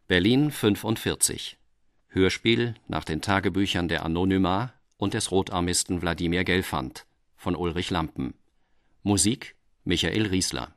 Berlin 45. Hörspiel nach den Tagebüchern der Anonyma und des Rotarmisten Wladimir Gelfand von Ulrich Lampen. Musik Michael Riesler.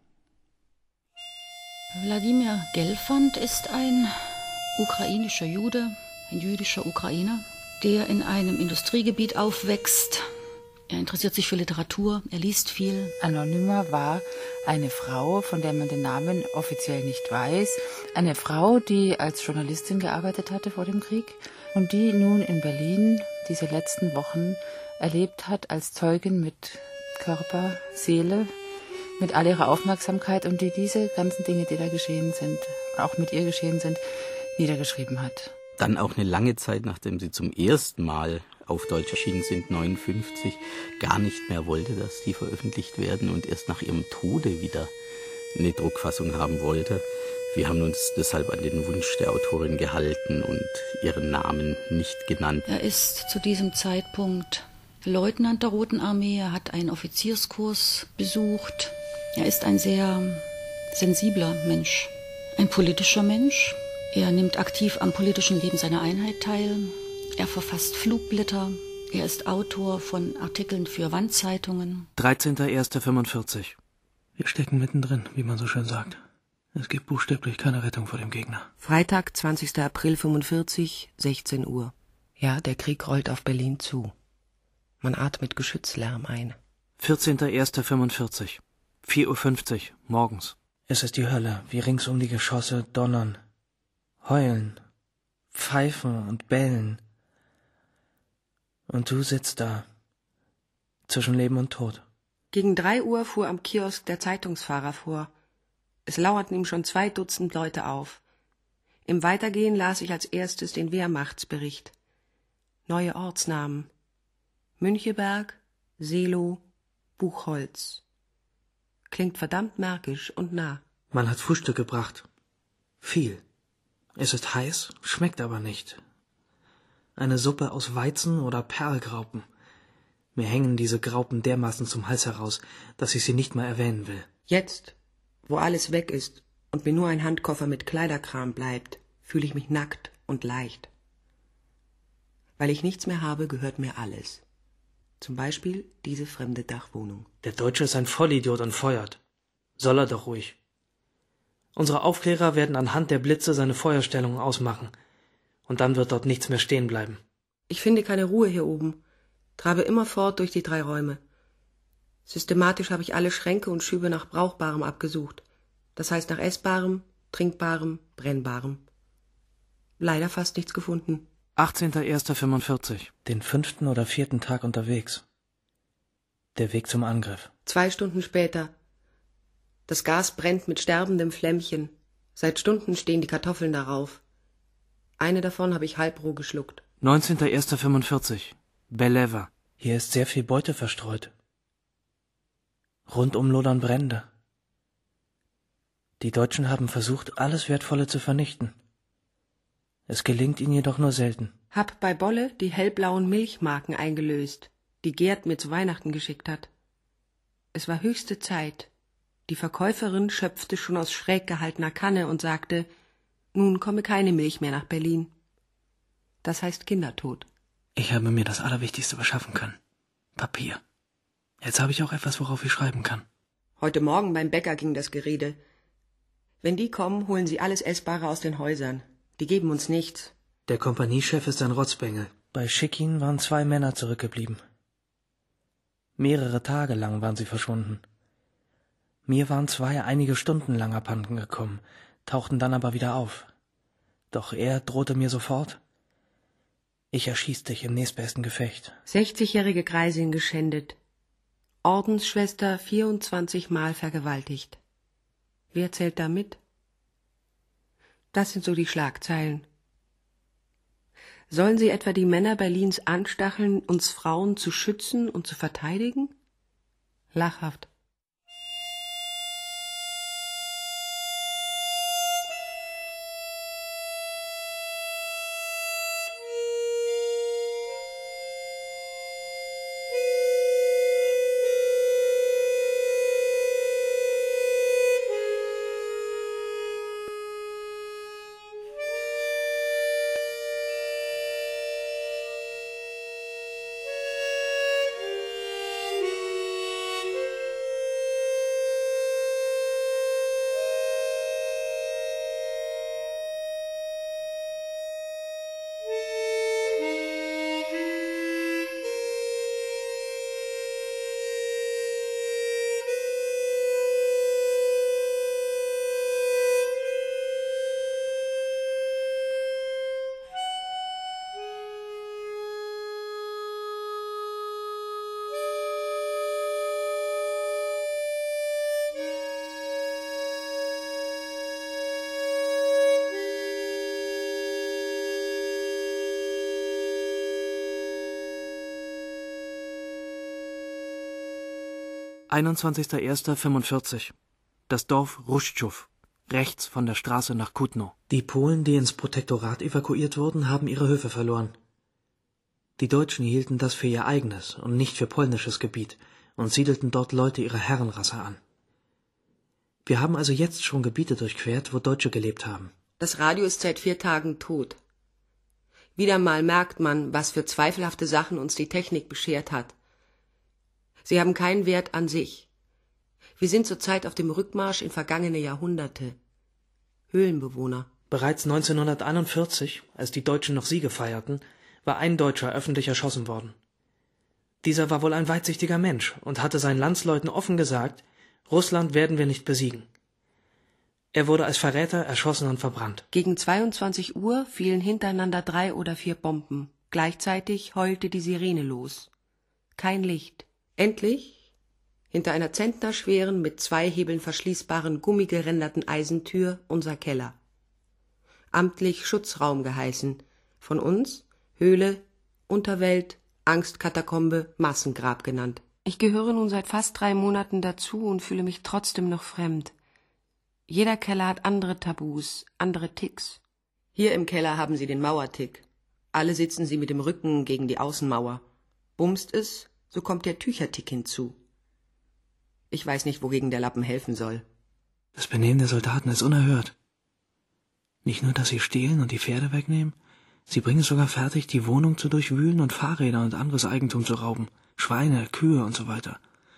Wladimir Gelfand ist ein ukrainischer Jude, ein jüdischer Ukrainer, der in einem Industriegebiet aufwächst. Er interessiert sich für Literatur, er liest viel. Anonyma war eine Frau, von der man den Namen offiziell nicht weiß. Eine Frau, die als Journalistin gearbeitet hatte vor dem Krieg und die nun in Berlin diese letzten Wochen erlebt hat als Zeugin mit Körper, Seele, mit all ihrer Aufmerksamkeit und die diese ganzen Dinge, die da geschehen sind, auch mit ihr geschehen sind, niedergeschrieben hat. Dann auch eine lange Zeit, nachdem sie zum ersten Mal auf Deutsch erschienen sind, 59, gar nicht mehr wollte, dass die veröffentlicht werden und erst nach ihrem Tode wieder eine Druckfassung haben wollte. Wir haben uns deshalb an den Wunsch der Autorin gehalten und ihren Namen nicht genannt. Er ist zu diesem Zeitpunkt Leutnant der Roten Armee, er hat einen Offizierskurs besucht. Er ist ein sehr sensibler Mensch, ein politischer Mensch. Er nimmt aktiv am politischen Leben seiner Einheit teil. Er verfasst Flugblätter. Er ist Autor von Artikeln für Wandzeitungen. 13.01.45. Wir stecken mittendrin, wie man so schön sagt. Es gibt buchstäblich keine Rettung vor dem Gegner. Freitag, 20. April 45, 16 Uhr. Ja, der Krieg rollt auf Berlin zu. Man atmet Geschützlärm ein. 14.01.45. 4.50 Uhr morgens. Es ist die Hölle, wie rings um die Geschosse donnern, heulen, pfeifen und bellen. Und du sitzt da, zwischen Leben und Tod. Gegen 3 Uhr fuhr am Kiosk der Zeitungsfahrer vor. Es lauerten ihm schon 2 Dutzend Leute auf. Im Weitergehen las ich als erstes den Wehrmachtsbericht. Neue Ortsnamen. Müncheberg, Seelow, Buchholz. Klingt verdammt märkisch und nah. Man hat Frühstück gebracht. Viel. Es ist heiß, schmeckt aber nicht. Eine Suppe aus Weizen oder Perlgraupen. Mir hängen diese Graupen dermaßen zum Hals heraus, dass ich sie nicht mal erwähnen will. Jetzt, wo alles weg ist und mir nur ein Handkoffer mit Kleiderkram bleibt, fühle ich mich nackt und leicht. Weil ich nichts mehr habe, gehört mir alles. Zum Beispiel diese fremde Dachwohnung. Der Deutsche ist ein Vollidiot und feuert. Soll er doch ruhig. Unsere Aufklärer werden anhand der Blitze seine Feuerstellungen ausmachen. Und dann wird dort nichts mehr stehen bleiben. Ich finde keine Ruhe hier oben. Trabe immerfort durch die 3 Räume. Systematisch habe ich alle Schränke und Schübe nach Brauchbarem abgesucht. Das heißt nach Essbarem, Trinkbarem, Brennbarem. Leider fast nichts gefunden. 18.01.45. Den 5. oder 4. Tag unterwegs. Der Weg zum Angriff. 2 Stunden später. Das Gas brennt mit sterbendem Flämmchen. Seit Stunden stehen die Kartoffeln darauf. Eine davon habe ich halbroh geschluckt. 19.01.45. Beleva. Hier ist sehr viel Beute verstreut. Rundum lodern Brände. Die Deutschen haben versucht, alles Wertvolle zu vernichten. Es gelingt ihnen jedoch nur selten. Hab bei Bolle die hellblauen Milchmarken eingelöst, die Gerd mir zu Weihnachten geschickt hat. Es war höchste Zeit. Die Verkäuferin schöpfte schon aus schräg gehaltener Kanne und sagte, nun komme keine Milch mehr nach Berlin. Das heißt Kindertod. Ich habe mir das Allerwichtigste verschaffen können. Papier. Jetzt habe ich auch etwas, worauf ich schreiben kann. Heute Morgen beim Bäcker ging das Gerede. Wenn die kommen, holen sie alles Essbare aus den Häusern. Die geben uns nichts. Der Kompaniechef ist ein Rotzbengel. Bei Schickin waren 2 Männer zurückgeblieben. Mehrere Tage lang waren sie verschwunden. Mir waren 2 einige Stunden lang abhanden gekommen, tauchten dann aber wieder auf. Doch er drohte mir sofort. Ich erschieß dich im nächstbesten Gefecht. 60-jährige Greisin geschändet. Ordensschwester 24 Mal vergewaltigt. Wer zählt da mit? Das sind so die Schlagzeilen. Sollen sie etwa die Männer Berlins anstacheln, uns Frauen zu schützen und zu verteidigen? Lachhaft. 21.01.45. Das Dorf Ruszczów, rechts von der Straße nach Kutno. Die Polen, die ins Protektorat evakuiert wurden, haben ihre Höfe verloren. Die Deutschen hielten das für ihr eigenes und nicht für polnisches Gebiet und siedelten dort Leute ihrer Herrenrasse an. Wir haben also jetzt schon Gebiete durchquert, wo Deutsche gelebt haben. Das Radio ist seit 4 Tagen tot. Wieder mal merkt man, was für zweifelhafte Sachen uns die Technik beschert hat. Sie haben keinen Wert an sich. Wir sind zurzeit auf dem Rückmarsch in vergangene Jahrhunderte. Höhlenbewohner. Bereits 1941, als die Deutschen noch Siege feierten, war ein Deutscher öffentlich erschossen worden. Dieser war wohl ein weitsichtiger Mensch und hatte seinen Landsleuten offen gesagt, Russland werden wir nicht besiegen. Er wurde als Verräter erschossen und verbrannt. Gegen 22 Uhr fielen hintereinander 3 oder 4 Bomben. Gleichzeitig heulte die Sirene los. Kein Licht. Endlich, hinter einer zentnerschweren, mit 2 Hebeln verschließbaren, gummigeränderten Eisentür, unser Keller. Amtlich Schutzraum geheißen. Von uns Höhle, Unterwelt, Angstkatakombe, Massengrab genannt. Ich gehöre nun seit fast 3 Monaten dazu und fühle mich trotzdem noch fremd. Jeder Keller hat andere Tabus, andere Ticks. Hier im Keller haben sie den Mauertick. Alle sitzen sie mit dem Rücken gegen die Außenmauer. Bumst es, so kommt der Tüchertick hinzu. Ich weiß nicht, wogegen der Lappen helfen soll. Das Benehmen der Soldaten ist unerhört. Nicht nur, dass sie stehlen und die Pferde wegnehmen, sie bringen es sogar fertig, die Wohnung zu durchwühlen und Fahrräder und anderes Eigentum zu rauben. Schweine, Kühe und so weiter.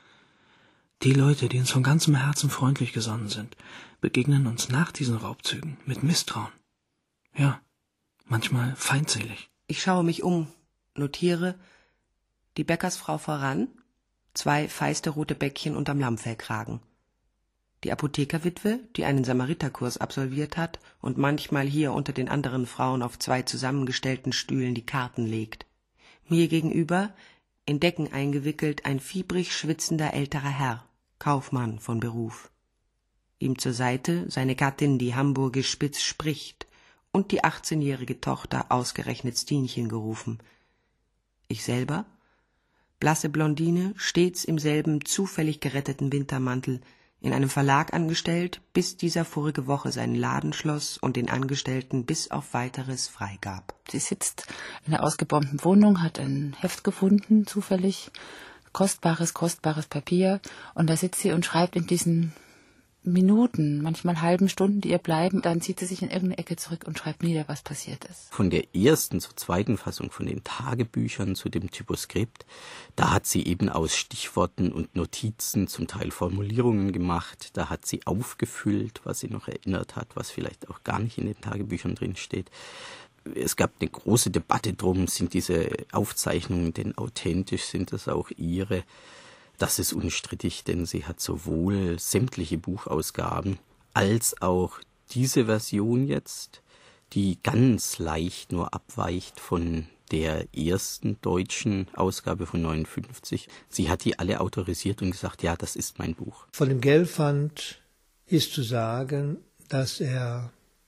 Die Leute, die uns von ganzem Herzen freundlich gesonnen sind, begegnen uns nach diesen Raubzügen mit Misstrauen. Ja, manchmal feindselig. Ich schaue mich um, notiere, die Bäckersfrau voran, 2 feiste rote Bäckchen unterm Lammfellkragen. Die Apothekerwitwe, die einen Samariterkurs absolviert hat und manchmal hier unter den anderen Frauen auf 2 zusammengestellten Stühlen die Karten legt. Mir gegenüber, in Decken eingewickelt, ein fiebrig schwitzender älterer Herr, Kaufmann von Beruf. Ihm zur Seite seine Gattin, die hamburgisch spitz spricht, und die 18-jährige Tochter, ausgerechnet Stinchen gerufen. Ich selber, blasse Blondine, stets im selben zufällig geretteten Wintermantel, in einem Verlag angestellt, bis dieser vorige Woche seinen Laden schloss und den Angestellten bis auf Weiteres freigab. Sie sitzt in einer ausgebombten Wohnung, hat ein Heft gefunden, zufällig, kostbares Papier, und da sitzt sie und schreibt in diesen Minuten, manchmal halben Stunden, die ihr bleiben, dann zieht sie sich in irgendeine Ecke zurück und schreibt nieder, was passiert ist. Von der ersten zur zweiten Fassung von den Tagebüchern zu dem Typoskript, da hat sie eben aus Stichworten und Notizen zum Teil Formulierungen gemacht, da hat sie aufgefüllt, was sie noch erinnert hat, was vielleicht auch gar nicht in den Tagebüchern drin steht. Es gab eine große Debatte drum, sind diese Aufzeichnungen denn authentisch, sind das auch ihre? Das ist unstrittig, denn sie hat sowohl sämtliche Buchausgaben als auch diese Version jetzt, die ganz leicht nur abweicht von der ersten deutschen Ausgabe von 59. Sie hat die alle autorisiert und gesagt, ja, das ist mein Buch. Von dem Gelfand ist zu sagen, dass er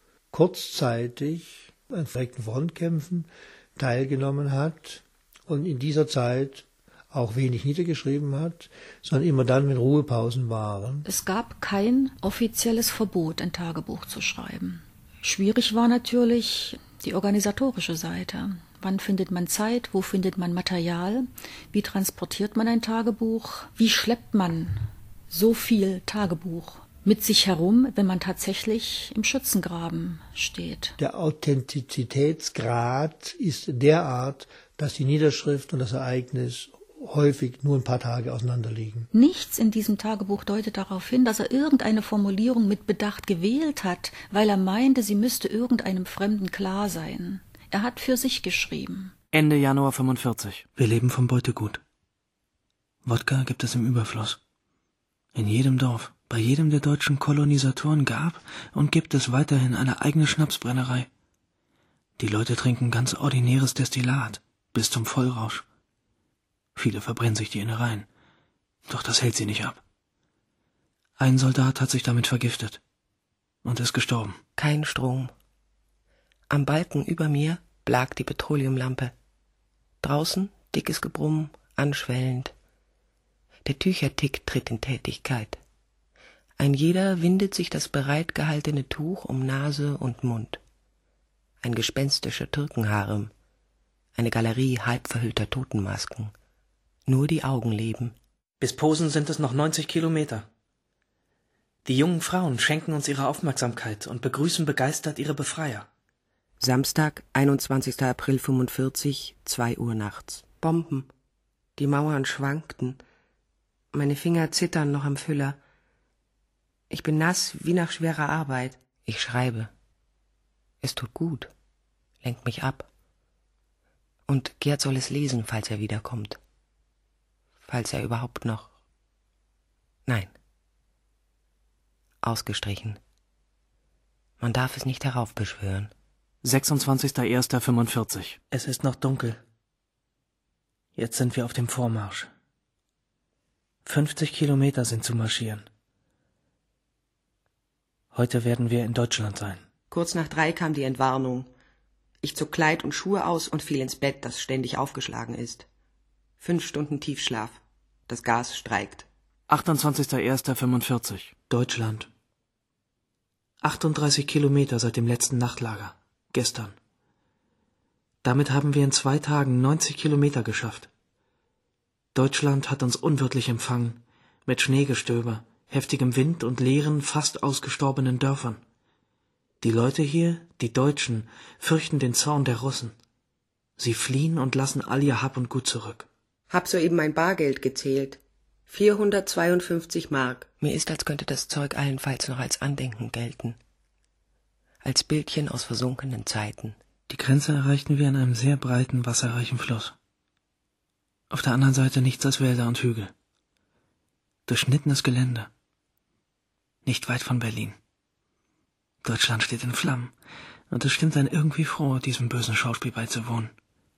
kurzzeitig an verreckten Frontkämpfen teilgenommen hat und in dieser Zeit auch wenig niedergeschrieben hat, sondern immer dann, wenn Ruhepausen waren. Es gab kein offizielles Verbot, ein Tagebuch zu schreiben. Schwierig war natürlich die organisatorische Seite. Wann findet man Zeit? Wo findet man Material? Wie transportiert man ein Tagebuch? Wie schleppt man so viel Tagebuch mit sich herum, wenn man tatsächlich im Schützengraben steht? Der Authentizitätsgrad ist derart, dass die Niederschrift und das Ereignis häufig nur ein paar Tage auseinanderliegen. Nichts in diesem Tagebuch deutet darauf hin, dass er irgendeine Formulierung mit Bedacht gewählt hat, weil er meinte, sie müsste irgendeinem Fremden klar sein. Er hat für sich geschrieben. Ende Januar 45. Wir leben vom Beutegut. Wodka gibt es im Überfluss. In jedem Dorf, bei jedem der deutschen Kolonisatoren gab und gibt es weiterhin eine eigene Schnapsbrennerei. Die Leute trinken ganz ordinäres Destillat, bis zum Vollrausch. Viele verbrennen sich die Innereien, doch das hält sie nicht ab. Ein Soldat hat sich damit vergiftet und ist gestorben. Kein Strom. Am Balken über mir blag die Petroleumlampe. Draußen dickes Gebrumm, anschwellend. Der Tüchertick tritt in Tätigkeit. Ein jeder windet sich das bereit gehaltene Tuch um Nase und Mund. Ein gespenstischer Türkenharem, eine Galerie halb verhüllter Totenmasken. Nur die Augen leben. Bis Posen sind es noch 90 Kilometer. Die jungen Frauen schenken uns ihre Aufmerksamkeit und begrüßen begeistert ihre Befreier. Samstag, 21. April 45, 2 Uhr nachts. Bomben. Die Mauern schwankten. Meine Finger zittern noch am Füller. Ich bin nass wie nach schwerer Arbeit. Ich schreibe. Es tut gut. Lenkt mich ab. Und Gerd soll es lesen, falls er wiederkommt. Falls er überhaupt noch... Nein. Ausgestrichen. Man darf es nicht heraufbeschwören. 26.01.45. Es ist noch dunkel. Jetzt sind wir auf dem Vormarsch. 50 Kilometer sind zu marschieren. Heute werden wir in Deutschland sein. Kurz nach 3 kam die Entwarnung. Ich zog Kleid und Schuhe aus und fiel ins Bett, das ständig aufgeschlagen ist. 5 Stunden Tiefschlaf. Das Gas streikt. 28.01.45. Deutschland. 38 Kilometer seit dem letzten Nachtlager. Gestern. Damit haben wir in 2 Tagen 90 Kilometer geschafft. Deutschland hat uns unwirtlich empfangen, mit Schneegestöber, heftigem Wind und leeren, fast ausgestorbenen Dörfern. Die Leute hier, die Deutschen, fürchten den Zorn der Russen. Sie fliehen und lassen all ihr Hab und Gut zurück. Hab soeben mein Bargeld gezählt. 452 Mark. Mir ist, als könnte das Zeug allenfalls noch als Andenken gelten. Als Bildchen aus versunkenen Zeiten. Die Grenze erreichten wir an einem sehr breiten, wasserreichen Fluss. Auf der anderen Seite nichts als Wälder und Hügel. Durchschnittenes Gelände. Nicht weit von Berlin. Deutschland steht in Flammen, und es stimmt einen irgendwie froh, diesem bösen Schauspiel beizuwohnen.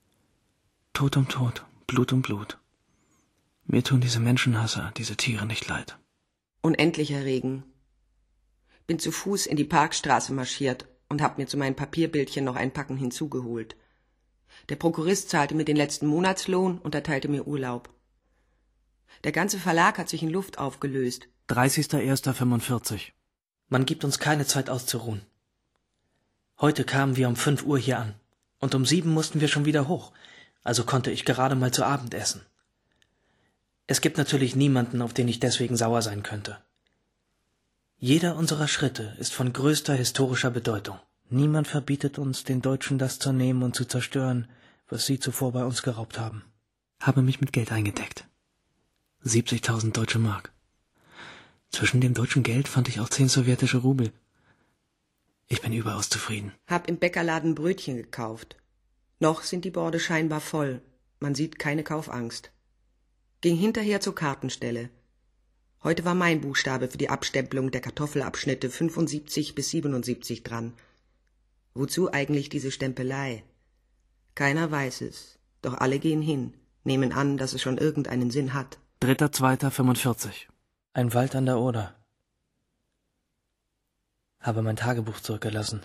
Tod um Tod, Blut um Blut. Mir tun diese Menschenhasser, diese Tiere nicht leid. Unendlicher Regen. Bin zu Fuß in die Parkstraße marschiert und hab mir zu meinen Papierbildchen noch ein Packen hinzugeholt. Der Prokurist zahlte mir den letzten Monatslohn und erteilte mir Urlaub. Der ganze Verlag hat sich in Luft aufgelöst. 30.01.45. Man gibt uns keine Zeit auszuruhen. Heute kamen wir um 5 Uhr hier an, und um 7 mussten wir schon wieder hoch, also konnte ich gerade mal zu Abend essen. Es gibt natürlich niemanden, auf den ich deswegen sauer sein könnte. Jeder unserer Schritte ist von größter historischer Bedeutung. Niemand verbietet uns, den Deutschen das zu nehmen und zu zerstören, was sie zuvor bei uns geraubt haben. Habe mich mit Geld eingedeckt. 70.000 deutsche Mark. Zwischen dem deutschen Geld fand ich auch 10 sowjetische Rubel. Ich bin überaus zufrieden. Hab im Bäckerladen Brötchen gekauft. Noch sind die Borde scheinbar voll. Man sieht keine Kaufangst. Ging hinterher zur Kartenstelle. Heute war mein Buchstabe für die Abstempelung der Kartoffelabschnitte 75 bis 77 dran. Wozu eigentlich diese Stempelei? Keiner weiß es, doch alle gehen hin, nehmen an, dass es schon irgendeinen Sinn hat. 3.2.45. Ein Wald an der Oder. Habe mein Tagebuch zurückgelassen.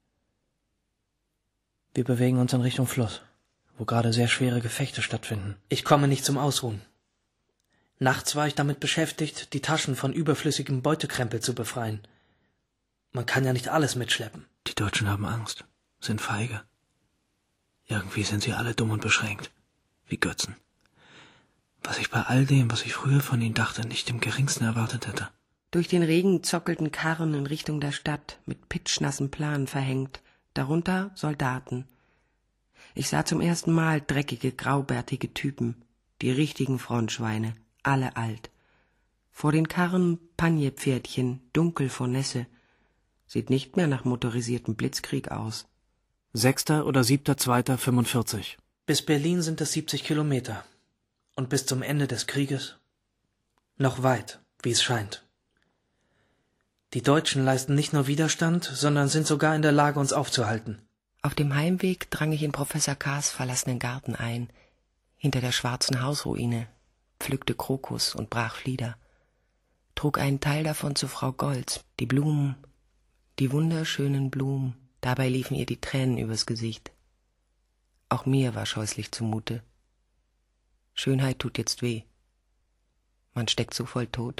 Wir bewegen uns in Richtung Fluss, wo gerade sehr schwere Gefechte stattfinden. Ich komme nicht zum Ausruhen. Nachts war ich damit beschäftigt, die Taschen von überflüssigem Beutekrempel zu befreien. Man kann ja nicht alles mitschleppen. Die Deutschen haben Angst, sind feige. Irgendwie sind sie alle dumm und beschränkt, wie Götzen. Was ich bei all dem, was ich früher von ihnen dachte, nicht im geringsten erwartet hätte. Durch den Regen zockelten Karren in Richtung der Stadt, mit pitschnassen Planen verhängt, darunter Soldaten. Ich sah zum ersten Mal dreckige, graubärtige Typen, die richtigen Frontschweine, alle alt. Vor den Karren Panjepferdchen, dunkel vor Nässe. Sieht nicht mehr nach motorisiertem Blitzkrieg aus. 6. oder 7.2.45. Bis Berlin sind es 70 Kilometer. Und bis zum Ende des Krieges noch weit, wie es scheint. Die Deutschen leisten nicht nur Widerstand, sondern sind sogar in der Lage, uns aufzuhalten. Auf dem Heimweg drang ich in Professor K.'s verlassenen Garten ein, hinter der schwarzen Hausruine, pflückte Krokus und brach Flieder, trug einen Teil davon zu Frau Goltz, die Blumen, die wunderschönen Blumen, dabei liefen ihr die Tränen übers Gesicht. Auch mir war scheußlich zumute. Schönheit tut jetzt weh. Man steckt so voll tot.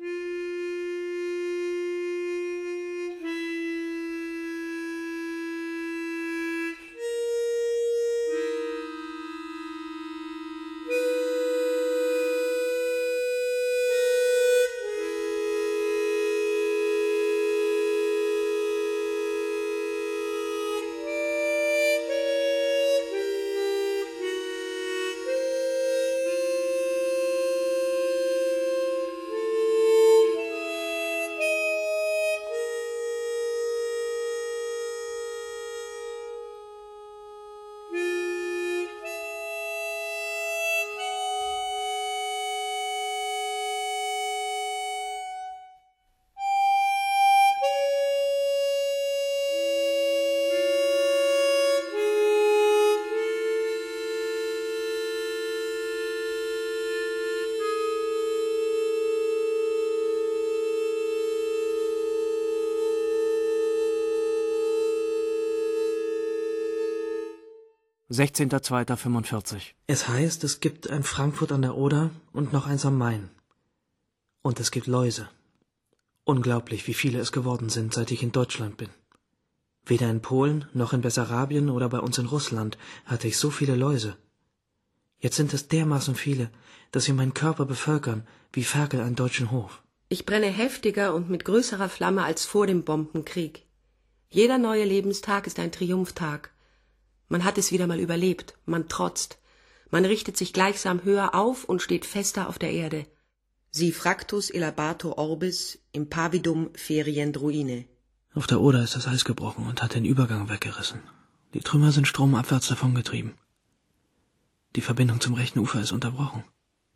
Es heißt, es gibt ein Frankfurt an der Oder und noch eins am Main. Und es gibt Läuse. Unglaublich, wie viele es geworden sind, seit ich in Deutschland bin. Weder in Polen noch in Bessarabien oder bei uns in Russland hatte ich so viele Läuse. Jetzt sind es dermaßen viele, dass sie meinen Körper bevölkern, wie Ferkel einen deutschen Hof. Ich brenne heftiger und mit größerer Flamme als vor dem Bombenkrieg. Jeder neue Lebenstag ist ein Triumphtag. Man hat es wieder mal überlebt, man trotzt. Man richtet sich gleichsam höher auf und steht fester auf der Erde. Si fractus elabatur orbis impavidum ferient ruine. Auf der Oder ist das Eis gebrochen und hat den Übergang weggerissen. Die Trümmer sind stromabwärts davongetrieben. Die Verbindung zum rechten Ufer ist unterbrochen.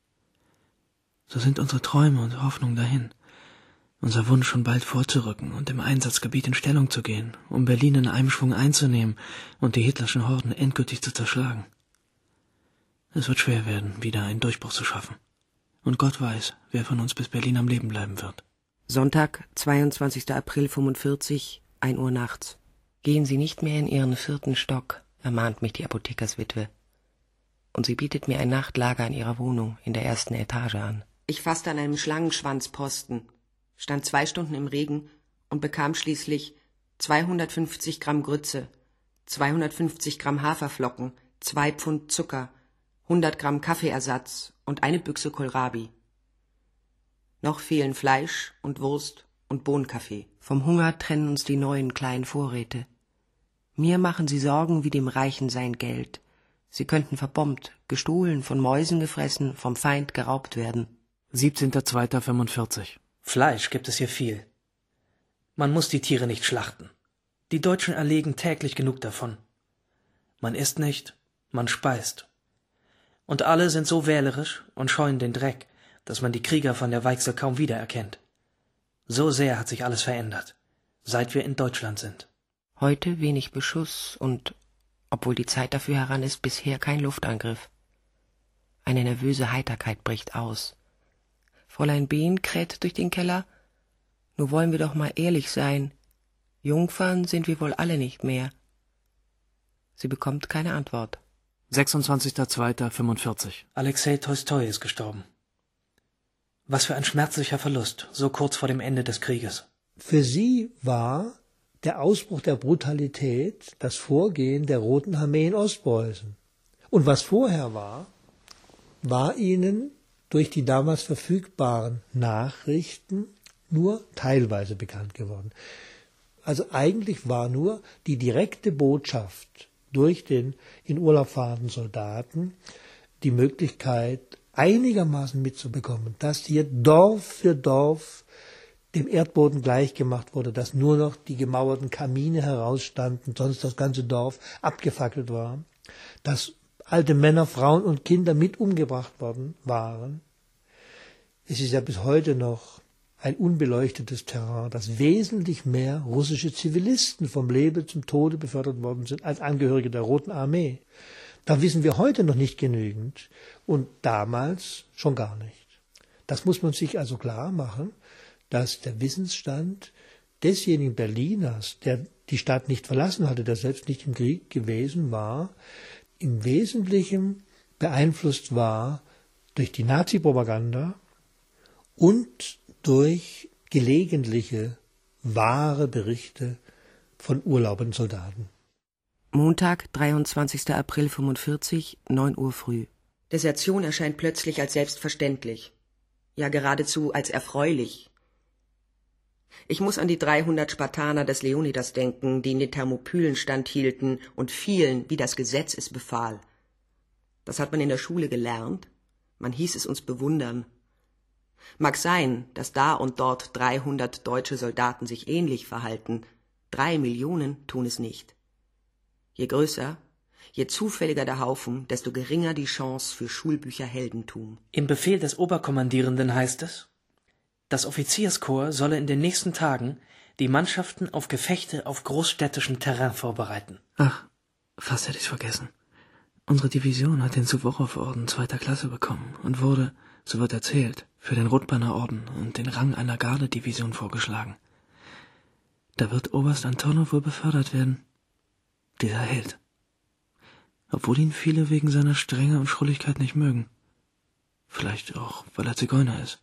So sind unsere Träume und Hoffnungen dahin. Unser Wunsch, schon bald vorzurücken und im Einsatzgebiet in Stellung zu gehen, um Berlin in einem Schwung einzunehmen und die hitlerschen Horden endgültig zu zerschlagen. Es wird schwer werden, wieder einen Durchbruch zu schaffen. Und Gott weiß, wer von uns bis Berlin am Leben bleiben wird. Sonntag, 22. April 45, 1 Uhr nachts. Gehen Sie nicht mehr in Ihren 4. Stock, ermahnt mich die Apothekerswitwe. Und sie bietet mir ein Nachtlager in ihrer Wohnung in der 1. Etage an. Ich fasste an einem Schlangenschwanzposten, stand 2 Stunden im Regen und bekam schließlich 250 Gramm Grütze, 250 Gramm Haferflocken, 2 Pfund Zucker, 100 Gramm Kaffeeersatz und eine Büchse Kohlrabi. Noch fehlen Fleisch und Wurst und Bohnenkaffee. Vom Hunger trennen uns die neuen kleinen Vorräte. Mir machen sie Sorgen wie dem Reichen sein Geld. Sie könnten verbombt, gestohlen, von Mäusen gefressen, vom Feind geraubt werden. 17.02.45. Fleisch gibt es hier viel. Man muss die Tiere nicht schlachten. Die Deutschen erlegen täglich genug davon. Man isst nicht, man speist. Und alle sind so wählerisch und scheuen den Dreck, dass man die Krieger von der Weichsel kaum wiedererkennt. So sehr hat sich alles verändert, seit wir in Deutschland sind. Heute wenig Beschuss und, obwohl die Zeit dafür heran ist, bisher kein Luftangriff. Eine nervöse Heiterkeit bricht aus. Fräulein Behn kräht durch den Keller. Nur wollen wir doch mal ehrlich sein. Jungfern sind wir wohl alle nicht mehr. Sie bekommt keine Antwort. 26.02.45. Alexei Tolstoi ist gestorben. Was für ein schmerzlicher Verlust, so kurz vor dem Ende des Krieges. Für sie war der Ausbruch der Brutalität das Vorgehen der Roten Armee in Ostpreußen. Und was vorher war ihnen durch die damals verfügbaren Nachrichten nur teilweise bekannt geworden. Also eigentlich war nur die direkte Botschaft durch den in Urlaub fahrenden Soldaten die Möglichkeit, einigermaßen mitzubekommen, dass hier Dorf für Dorf dem Erdboden gleichgemacht wurde, dass nur noch die gemauerten Kamine herausstanden, sonst das ganze Dorf abgefackelt war, dass alte Männer, Frauen und Kinder mit umgebracht worden waren. Es ist ja bis heute noch ein unbeleuchtetes Terrain, dass wesentlich mehr russische Zivilisten vom Leben zum Tode befördert worden sind als Angehörige der Roten Armee. Da wissen wir heute noch nicht genügend und damals schon gar nicht. Das muss man sich also klar machen, dass der Wissensstand desjenigen Berliners, der die Stadt nicht verlassen hatte, der selbst nicht im Krieg gewesen war, im Wesentlichen beeinflusst war durch die Nazi-Propaganda, und durch gelegentliche, wahre Berichte von urlaubenden Soldaten. Montag, 23. April 45, 9 Uhr früh. Desertion erscheint plötzlich als selbstverständlich. Ja, geradezu als erfreulich. Ich muss an die 300 Spartaner des Leonidas denken, die in den Thermopylen standhielten und fielen, wie das Gesetz es befahl. Das hat man in der Schule gelernt. Man hieß es uns bewundern. Mag sein, dass da und dort 300 deutsche Soldaten sich ähnlich verhalten. 3 Millionen tun es nicht. Je größer, je zufälliger der Haufen, desto geringer die Chance für Schulbücherheldentum. Im Befehl des Oberkommandierenden heißt es, das Offizierskorps solle in den nächsten Tagen die Mannschaften auf Gefechte auf großstädtischem Terrain vorbereiten. Ach, fast hätte ich's vergessen. Unsere Division hat den Suworow-Orden 2. Klasse bekommen und wurde, so wird erzählt, für den Rotbannerorden und den Rang einer Gardedivision vorgeschlagen. Da wird Oberst Antonow wohl befördert werden. Dieser Held. Obwohl ihn viele wegen seiner Strenge und Schrulligkeit nicht mögen. Vielleicht auch, weil er Zigeuner ist.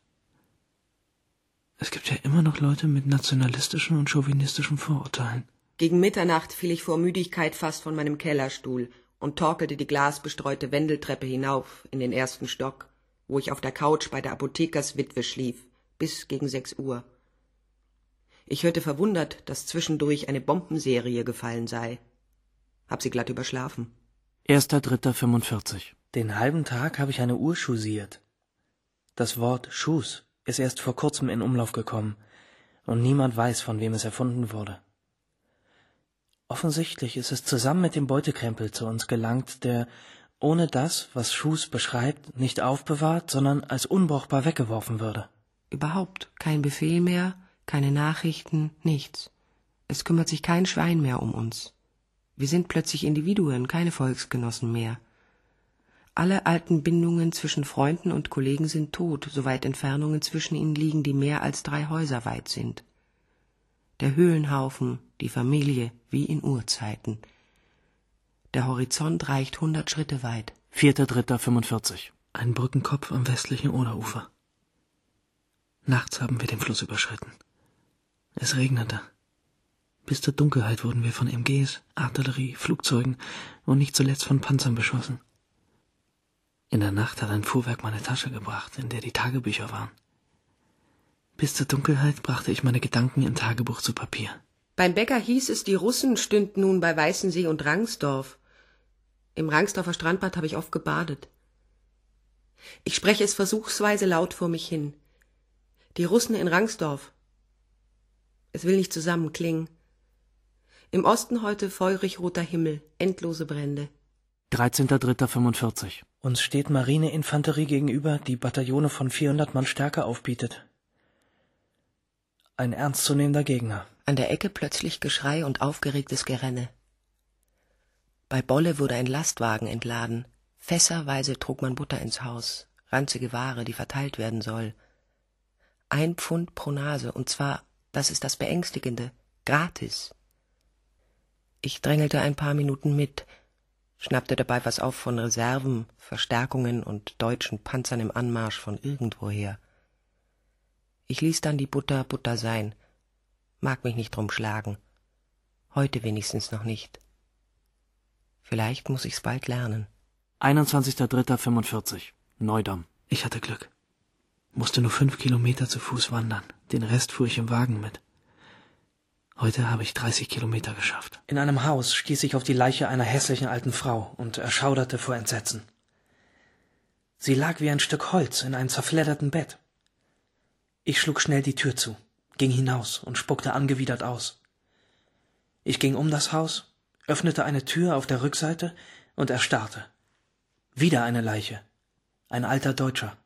Es gibt ja immer noch Leute mit nationalistischen und chauvinistischen Vorurteilen. Gegen Mitternacht fiel ich vor Müdigkeit fast von meinem Kellerstuhl und torkelte die glasbestreute Wendeltreppe hinauf in den 1. Stock, wo ich auf der Couch bei der Apothekerswitwe schlief, bis gegen 6 Uhr. Ich hörte verwundert, dass zwischendurch eine Bombenserie gefallen sei. Hab sie glatt überschlafen. 1.3.45. Den halben Tag habe ich eine Uhr chousiert. Das Wort Schuss ist erst vor kurzem in Umlauf gekommen und niemand weiß, von wem es erfunden wurde. Offensichtlich ist es zusammen mit dem Beutekrempel zu uns gelangt, der ohne das, was Schuss beschreibt, nicht aufbewahrt, sondern als unbrauchbar weggeworfen würde. Überhaupt kein Befehl mehr, keine Nachrichten, nichts. Es kümmert sich kein Schwein mehr um uns. Wir sind plötzlich Individuen, keine Volksgenossen mehr. Alle alten Bindungen zwischen Freunden und Kollegen sind tot, soweit Entfernungen zwischen ihnen liegen, die mehr als 3 Häuser weit sind. Der Höhlenhaufen, die Familie, wie in Urzeiten. Der Horizont reicht 100 Schritte weit. 4.3.45. Ein Brückenkopf am westlichen Oderufer. Nachts haben wir den Fluss überschritten. Es regnete. Bis zur Dunkelheit wurden wir von MGs, Artillerie, Flugzeugen und nicht zuletzt von Panzern beschossen. In der Nacht hat ein Fuhrwerk meine Tasche gebracht, in der die Tagebücher waren. Bis zur Dunkelheit brachte ich meine Gedanken im Tagebuch zu Papier. Beim Bäcker hieß es, die Russen stünden nun bei Weißensee und Rangsdorf. Im Rangsdorfer Strandbad habe ich oft gebadet. Ich spreche es versuchsweise laut vor mich hin. Die Russen in Rangsdorf. Es will nicht zusammenklingen. Im Osten heute feurig roter Himmel, endlose Brände. 13.3.45. Uns steht Marineinfanterie gegenüber, die Bataillone von 400 Mann Stärke aufbietet. Ein ernstzunehmender Gegner. An der Ecke plötzlich Geschrei und aufgeregtes Gerenne. Bei Bolle wurde ein Lastwagen entladen. Fässerweise trug man Butter ins Haus, ranzige Ware, die verteilt werden soll. 1 Pfund pro Nase, und zwar, das ist das Beängstigende, gratis. Ich drängelte ein paar Minuten mit, schnappte dabei was auf von Reserven, Verstärkungen und deutschen Panzern im Anmarsch von irgendwoher. Ich ließ dann die Butter Butter sein, mag mich nicht drum schlagen, heute wenigstens noch nicht. Vielleicht muss ich's bald lernen. 21.3.45. Neudamm. Ich hatte Glück. Musste nur 5 Kilometer zu Fuß wandern, den Rest fuhr ich im Wagen mit. Heute habe ich 30 Kilometer geschafft. In einem Haus stieß ich auf die Leiche einer hässlichen alten Frau und erschauderte vor Entsetzen. Sie lag wie ein Stück Holz in einem zerfledderten Bett. Ich schlug schnell die Tür zu, ging hinaus und spuckte angewidert aus. Ich ging um das Haus, öffnete eine Tür auf der Rückseite und erstarrte. Wieder eine Leiche, ein alter Deutscher.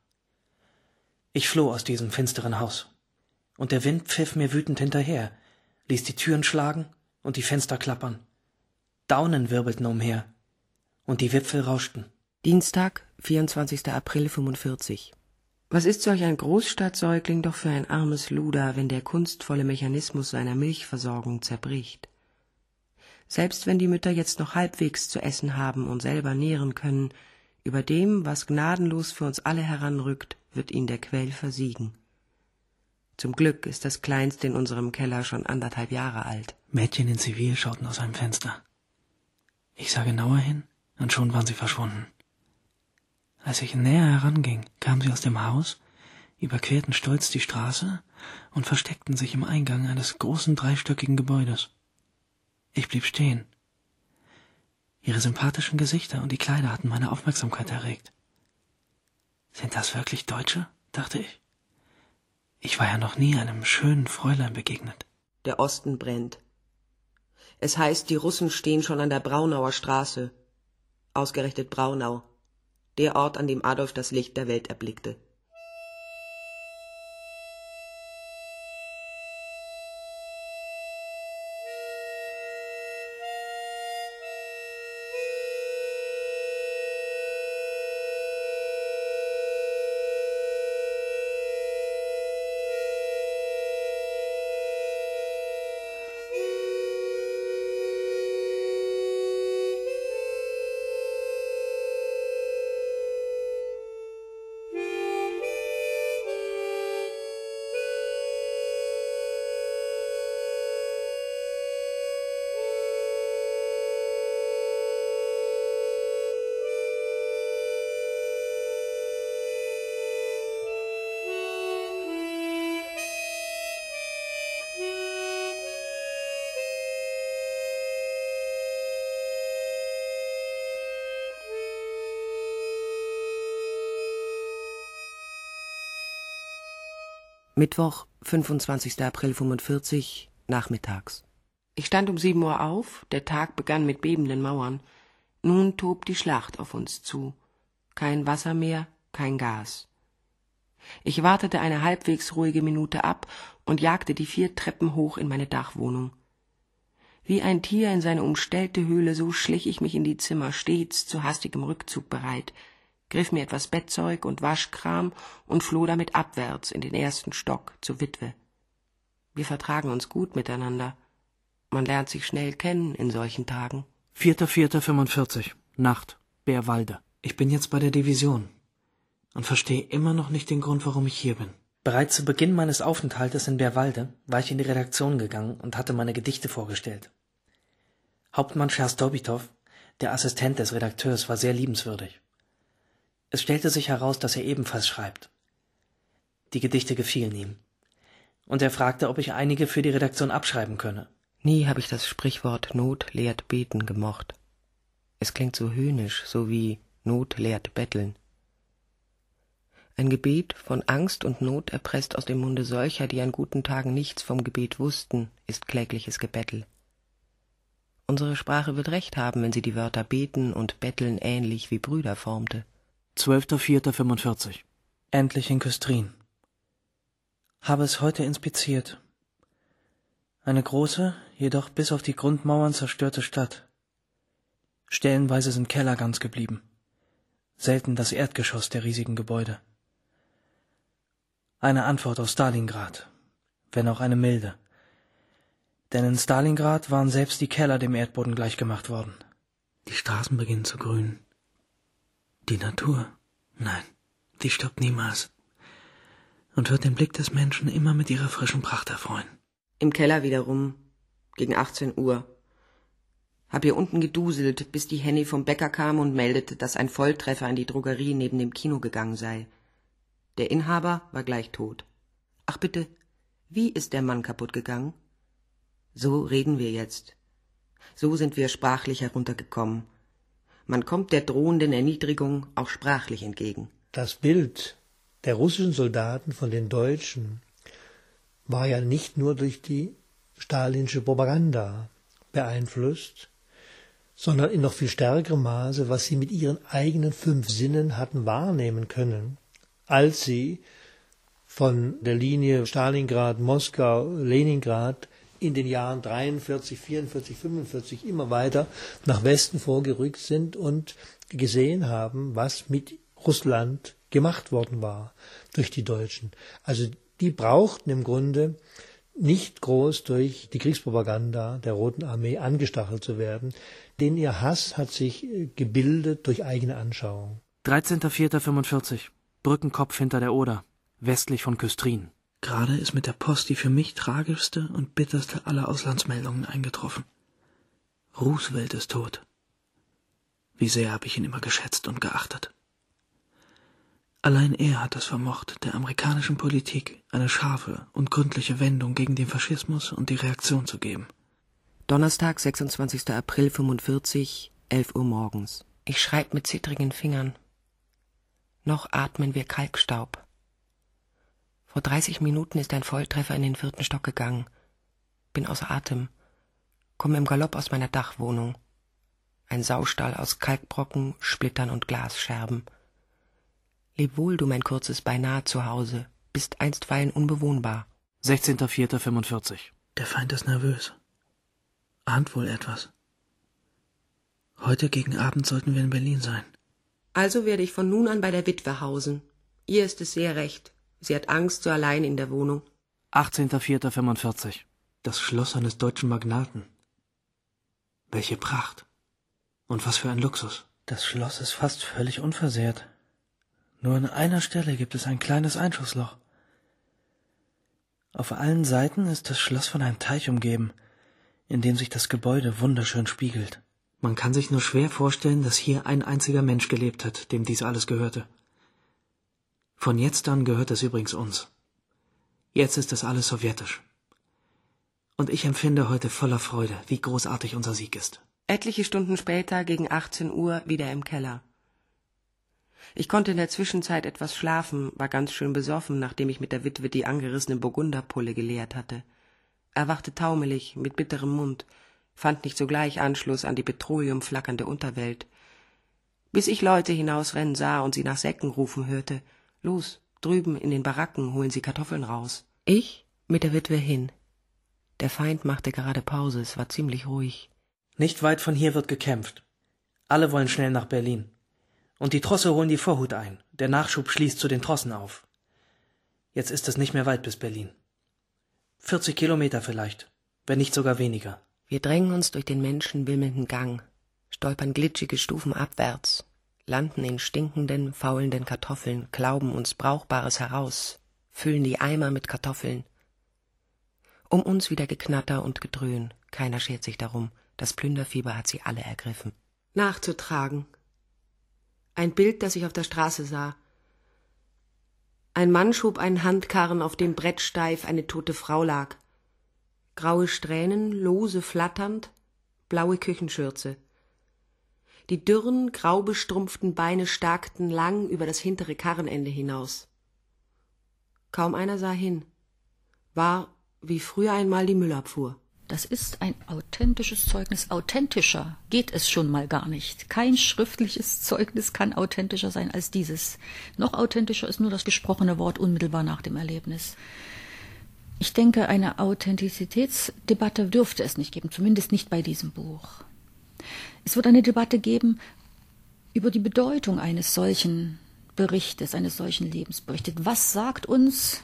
Ich floh aus diesem finsteren Haus, und der Wind pfiff mir wütend hinterher, ließ die Türen schlagen und die Fenster klappern. Daunen wirbelten umher, und die Wipfel rauschten. Dienstag, 24. April 45. Was ist solch ein Großstadtsäugling doch für ein armes Luder, wenn der kunstvolle Mechanismus seiner Milchversorgung zerbricht? Selbst wenn die Mütter jetzt noch halbwegs zu essen haben und selber nähren können, über dem, was gnadenlos für uns alle heranrückt, wird ihnen der Quell versiegen. Zum Glück ist das Kleinste in unserem Keller schon 1,5 Jahre alt. Mädchen in Zivil schauten aus einem Fenster. Ich sah genauer hin, und schon waren sie verschwunden. Als ich näher heranging, kamen sie aus dem Haus, überquerten stolz die Straße und versteckten sich im Eingang eines großen dreistöckigen Gebäudes. Ich blieb stehen. Ihre sympathischen Gesichter und die Kleider hatten meine Aufmerksamkeit erregt. Sind das wirklich Deutsche? Dachte ich. Ich war ja noch nie einem schönen Fräulein begegnet. Der Osten brennt. Es heißt, die Russen stehen schon an der Braunauer Straße. Ausgerechnet Braunau. Der Ort, an dem Adolf das Licht der Welt erblickte. Mittwoch, 25. April 45, nachmittags. Ich stand um 7 Uhr auf, der Tag begann mit bebenden Mauern. Nun tobt die Schlacht auf uns zu. Kein Wasser mehr, kein Gas. Ich wartete eine halbwegs ruhige Minute ab und jagte die 4 Treppen hoch in meine Dachwohnung. Wie ein Tier in seine umstellte Höhle, so schlich ich mich in die Zimmer, stets zu hastigem Rückzug bereit, griff mir etwas Bettzeug und Waschkram und floh damit abwärts in den 1. Stock zur Witwe. Wir vertragen uns gut miteinander. Man lernt sich schnell kennen in solchen Tagen. 4.4.45, Nacht, Bärwalde. Ich bin jetzt bei der Division und verstehe immer noch nicht den Grund, warum ich hier bin. Bereits zu Beginn meines Aufenthaltes in Bärwalde war ich in die Redaktion gegangen und hatte meine Gedichte vorgestellt. Hauptmann Scherstobitow, der Assistent des Redakteurs, war sehr liebenswürdig. Es stellte sich heraus, dass er ebenfalls schreibt. Die Gedichte gefielen ihm. Und er fragte, ob ich einige für die Redaktion abschreiben könne. Nie habe ich das Sprichwort Not lehrt beten gemocht. Es klingt so höhnisch, so wie Not lehrt betteln. Ein Gebet, von Angst und Not erpresst aus dem Munde solcher, die an guten Tagen nichts vom Gebet wussten, ist klägliches Gebettel. Unsere Sprache wird recht haben, wenn sie die Wörter beten und betteln ähnlich wie Brüder formte. 12.04.45. Endlich in Küstrin. Habe es heute inspiziert. Eine große, jedoch bis auf die Grundmauern zerstörte Stadt. Stellenweise sind Keller ganz geblieben. Selten das Erdgeschoss der riesigen Gebäude. Eine Antwort aus Stalingrad, wenn auch eine milde. Denn in Stalingrad waren selbst die Keller dem Erdboden gleichgemacht worden. Die Straßen beginnen zu grünen. Die Natur, nein, die stirbt niemals und wird den Blick des Menschen immer mit ihrer frischen Pracht erfreuen. Im Keller wiederum, gegen 18 Uhr. Hab hier unten geduselt, bis die Henny vom Bäcker kam und meldete, dass ein Volltreffer in die Drogerie neben dem Kino gegangen sei. Der Inhaber war gleich tot. Ach bitte, wie ist der Mann kaputt gegangen? So reden wir jetzt. So sind wir sprachlich heruntergekommen. Man kommt der drohenden Erniedrigung auch sprachlich entgegen. Das Bild der russischen Soldaten von den Deutschen war ja nicht nur durch die stalinische Propaganda beeinflusst, sondern in noch viel stärkerem Maße, was sie mit ihren eigenen 5 Sinnen hatten wahrnehmen können, als sie von der Linie Stalingrad, Moskau, Leningrad in den Jahren 43, 44, 45 immer weiter nach Westen vorgerückt sind und gesehen haben, was mit Russland gemacht worden war durch die Deutschen. Also die brauchten im Grunde nicht groß durch die Kriegspropaganda der Roten Armee angestachelt zu werden, denn ihr Hass hat sich gebildet durch eigene Anschauung. 13.04.45, Brückenkopf hinter der Oder, westlich von Küstrin. Gerade ist mit der Post die für mich tragischste und bitterste aller Auslandsmeldungen eingetroffen. Roosevelt ist tot. Wie sehr habe ich ihn immer geschätzt und geachtet. Allein er hat es vermocht, der amerikanischen Politik eine scharfe und gründliche Wendung gegen den Faschismus und die Reaktion zu geben. Donnerstag, 26. April 45, 11 Uhr morgens. Ich schreibe mit zittrigen Fingern. Noch atmen wir Kalkstaub. Vor 30 Minuten ist ein Volltreffer in den 4. Stock gegangen. Bin außer Atem. Komme im Galopp aus meiner Dachwohnung. Ein Saustall aus Kalkbrocken, Splittern und Glasscherben. Leb wohl, du mein kurzes Beinahe Zuhause, bist einstweilen unbewohnbar. 16.04.45. Der Feind ist nervös. Ahnt wohl etwas. Heute gegen Abend sollten wir in Berlin sein. Also werde ich von nun an bei der Witwe hausen. Ihr ist es sehr recht. Sie hat Angst so allein in der Wohnung. 18.04.45. Das Schloss eines deutschen Magnaten. Welche Pracht. Und was für ein Luxus. Das Schloss ist fast völlig unversehrt. Nur an einer Stelle gibt es ein kleines Einschussloch. Auf allen Seiten ist das Schloss von einem Teich umgeben, in dem sich das Gebäude wunderschön spiegelt. Man kann sich nur schwer vorstellen, dass hier ein einziger Mensch gelebt hat, dem dies alles gehörte. Von jetzt an gehört es übrigens uns. Jetzt ist es alles sowjetisch. Und ich empfinde heute voller Freude, wie großartig unser Sieg ist. Etliche Stunden später, gegen 18 Uhr, wieder im Keller. Ich konnte in der Zwischenzeit etwas schlafen, war ganz schön besoffen, nachdem ich mit der Witwe die angerissene Burgunderpulle geleert hatte. Erwachte taumelig, mit bitterem Mund, fand nicht sogleich Anschluss an die petroleumflackernde Unterwelt, bis ich Leute hinausrennen sah und sie nach Säcken rufen hörte. Los, drüben in den Baracken holen Sie Kartoffeln raus. Ich mit der Witwe hin. Der Feind machte gerade Pause, es war ziemlich ruhig. Nicht weit von hier wird gekämpft. Alle wollen schnell nach Berlin. Und die Trosse holen die Vorhut ein. Der Nachschub schließt zu den Trossen auf. Jetzt ist es nicht mehr weit bis Berlin. 40 Kilometer vielleicht, wenn nicht sogar weniger. Wir drängen uns durch den menschenwimmelnden Gang, stolpern glitschige Stufen abwärts, landen in stinkenden, faulenden Kartoffeln, klauben uns Brauchbares heraus, füllen die Eimer mit Kartoffeln. Um uns wieder Geknatter und Gedröhn, keiner schert sich darum, das Plünderfieber hat sie alle ergriffen. Nachzutragen. Ein Bild, das ich auf der Straße sah. Ein Mann schob einen Handkarren, auf dem brettsteif eine tote Frau lag. Graue Strähnen, lose flatternd, blaue Küchenschürze. Die dürren, grau bestrumpften Beine starkten lang über das hintere Karrenende hinaus. Kaum einer sah hin. War wie früher einmal die Müllabfuhr. Das ist ein authentisches Zeugnis. Authentischer geht es schon mal gar nicht. Kein schriftliches Zeugnis kann authentischer sein als dieses. Noch authentischer ist nur das gesprochene Wort unmittelbar nach dem Erlebnis. Ich denke, eine Authentizitätsdebatte dürfte es nicht geben, zumindest nicht bei diesem Buch. Es wird eine Debatte geben über die Bedeutung eines solchen Berichtes, eines solchen Lebensberichtes. Was sagt uns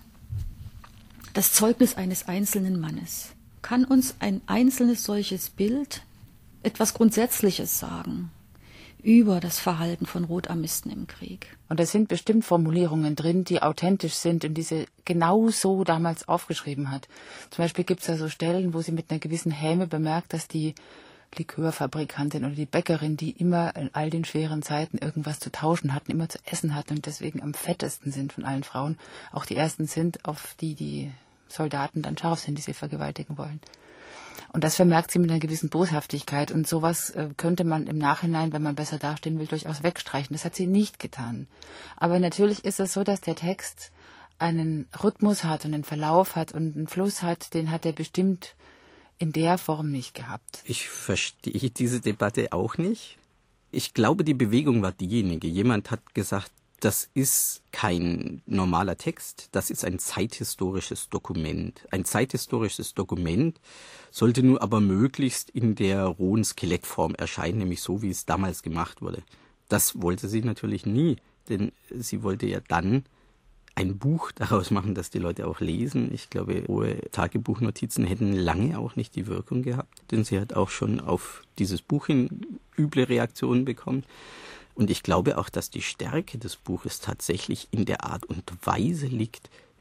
das Zeugnis eines einzelnen Mannes? Kann uns ein einzelnes solches Bild etwas Grundsätzliches sagen über das Verhalten von Rotarmisten im Krieg? Und da sind bestimmt Formulierungen drin, die authentisch sind und die sie genau so damals aufgeschrieben hat. Zum Beispiel gibt es da so Stellen, wo sie mit einer gewissen Häme bemerkt, dass die Likörfabrikantin oder die Bäckerin, die immer in all den schweren Zeiten irgendwas zu tauschen hatten, immer zu essen hatten und deswegen am fettesten sind von allen Frauen, auch die ersten sind, auf die Soldaten dann scharf sind, die sie vergewaltigen wollen. Und das vermerkt sie mit einer gewissen Boshaftigkeit. Und sowas könnte man im Nachhinein, wenn man besser dastehen will, durchaus wegstreichen. Das hat sie nicht getan. Aber natürlich ist es so, dass der Text einen Rhythmus hat und einen Verlauf hat und einen Fluss hat, den hat er bestimmt in der Form nicht gehabt. Ich verstehe diese Debatte auch nicht. Ich glaube, die Bewegung war diejenige. Jemand hat gesagt, das ist kein normaler Text, das ist ein zeithistorisches Dokument. Ein zeithistorisches Dokument sollte nur aber möglichst in der rohen Skelettform erscheinen, nämlich so, wie es damals gemacht wurde. Das wollte sie natürlich nie, denn sie wollte ja dann ein Buch daraus machen, das die Leute auch lesen. Ich glaube, rohe Tagebuchnotizen hätten lange auch nicht die Wirkung gehabt, denn sie hat auch schon auf dieses Buch hin üble Reaktionen bekommen. Und ich glaube auch, dass die Stärke des Buches tatsächlich in der Art und Weise liegt,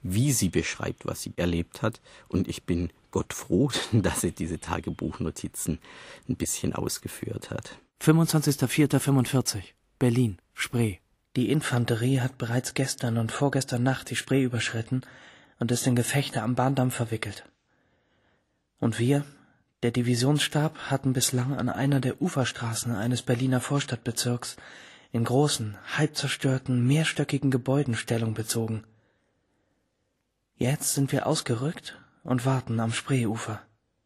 wie sie beschreibt, was sie erlebt hat. Und ich bin Gott froh, dass sie diese Tagebuchnotizen ein bisschen ausgeführt hat. 25.04.45 Berlin, Spree. Die Infanterie hat bereits gestern und vorgestern Nacht die Spree überschritten und ist in Gefechte am Bahndamm verwickelt. Und wir, der Divisionsstab, hatten bislang an einer der Uferstraßen eines Berliner Vorstadtbezirks in großen, halb zerstörten, mehrstöckigen Gebäuden Stellung bezogen. Jetzt sind wir ausgerückt und warten am Spreeufer.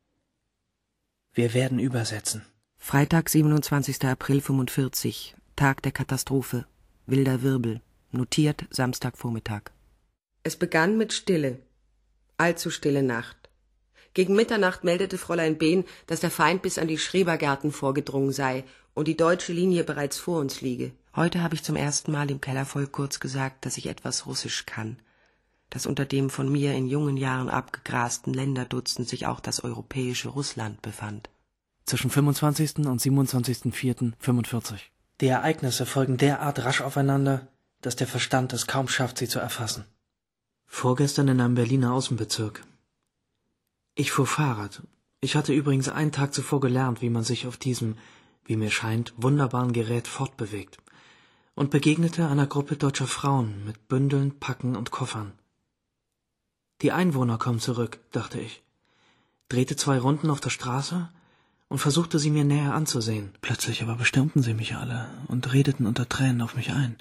Wir werden übersetzen. Freitag, 27. April 45, Tag der Katastrophe. Wilder Wirbel. Notiert Samstagvormittag. Es begann mit Stille. Allzu stille Nacht. Gegen Mitternacht meldete Fräulein Behn, dass der Feind bis an die Schrebergärten vorgedrungen sei und die deutsche Linie bereits vor uns liege. Heute habe ich zum ersten Mal im Kellervolk kurz gesagt, dass ich etwas Russisch kann. Dass unter dem von mir in jungen Jahren abgegrasten Länderdutzend sich auch das europäische Russland befand. Zwischen 25. und 27.04.45. Die Ereignisse folgen derart rasch aufeinander, dass der Verstand es kaum schafft, sie zu erfassen. Vorgestern in einem Berliner Außenbezirk. Ich fuhr Fahrrad. Ich hatte übrigens einen Tag zuvor gelernt, wie man sich auf diesem, wie mir scheint, wunderbaren Gerät fortbewegt, und begegnete einer Gruppe deutscher Frauen mit Bündeln, Packen und Koffern. Die Einwohner kommen zurück, dachte ich, drehte 2 Runden auf der Straße und versuchte sie mir näher anzusehen. Plötzlich aber bestürmten sie mich alle und redeten unter Tränen auf mich ein.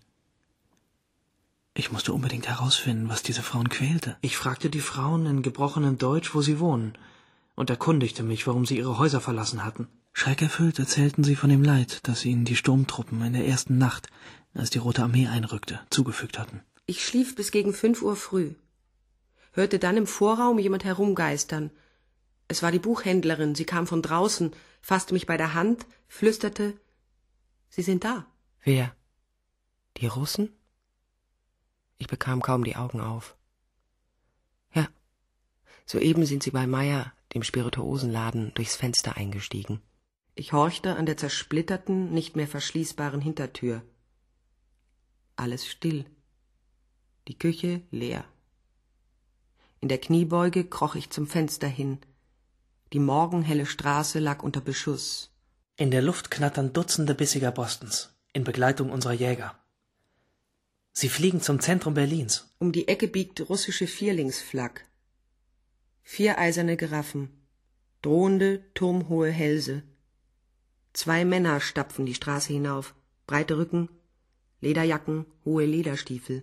Ich musste unbedingt herausfinden, was diese Frauen quälte. Ich fragte die Frauen in gebrochenem Deutsch, wo sie wohnen, und erkundigte mich, warum sie ihre Häuser verlassen hatten. Schreckerfüllt erzählten sie von dem Leid, das ihnen die Sturmtruppen in der ersten Nacht, als die Rote Armee einrückte, zugefügt hatten. Ich schlief bis gegen 5 Uhr früh, hörte dann im Vorraum jemand herumgeistern. Es war die Buchhändlerin, sie kam von draußen, fasste mich bei der Hand, flüsterte, »Sie sind da.« »Wer? Die Russen?« Ich bekam kaum die Augen auf. »Ja, soeben sind sie bei Meyer, dem Spirituosenladen, durchs Fenster eingestiegen.« Ich horchte an der zersplitterten, nicht mehr verschließbaren Hintertür. Alles still. Die Küche leer. In der Kniebeuge kroch ich zum Fenster hin. Die morgenhelle Straße lag unter Beschuss. In der Luft knattern Dutzende bissiger Bostons, in Begleitung unserer Jäger. Sie fliegen zum Zentrum Berlins. Um die Ecke biegt russische Vierlingsflak. 4 eiserne Giraffen, drohende, turmhohe Hälse. 2 Männer stapfen die Straße hinauf, breite Rücken, Lederjacken, hohe Lederstiefel.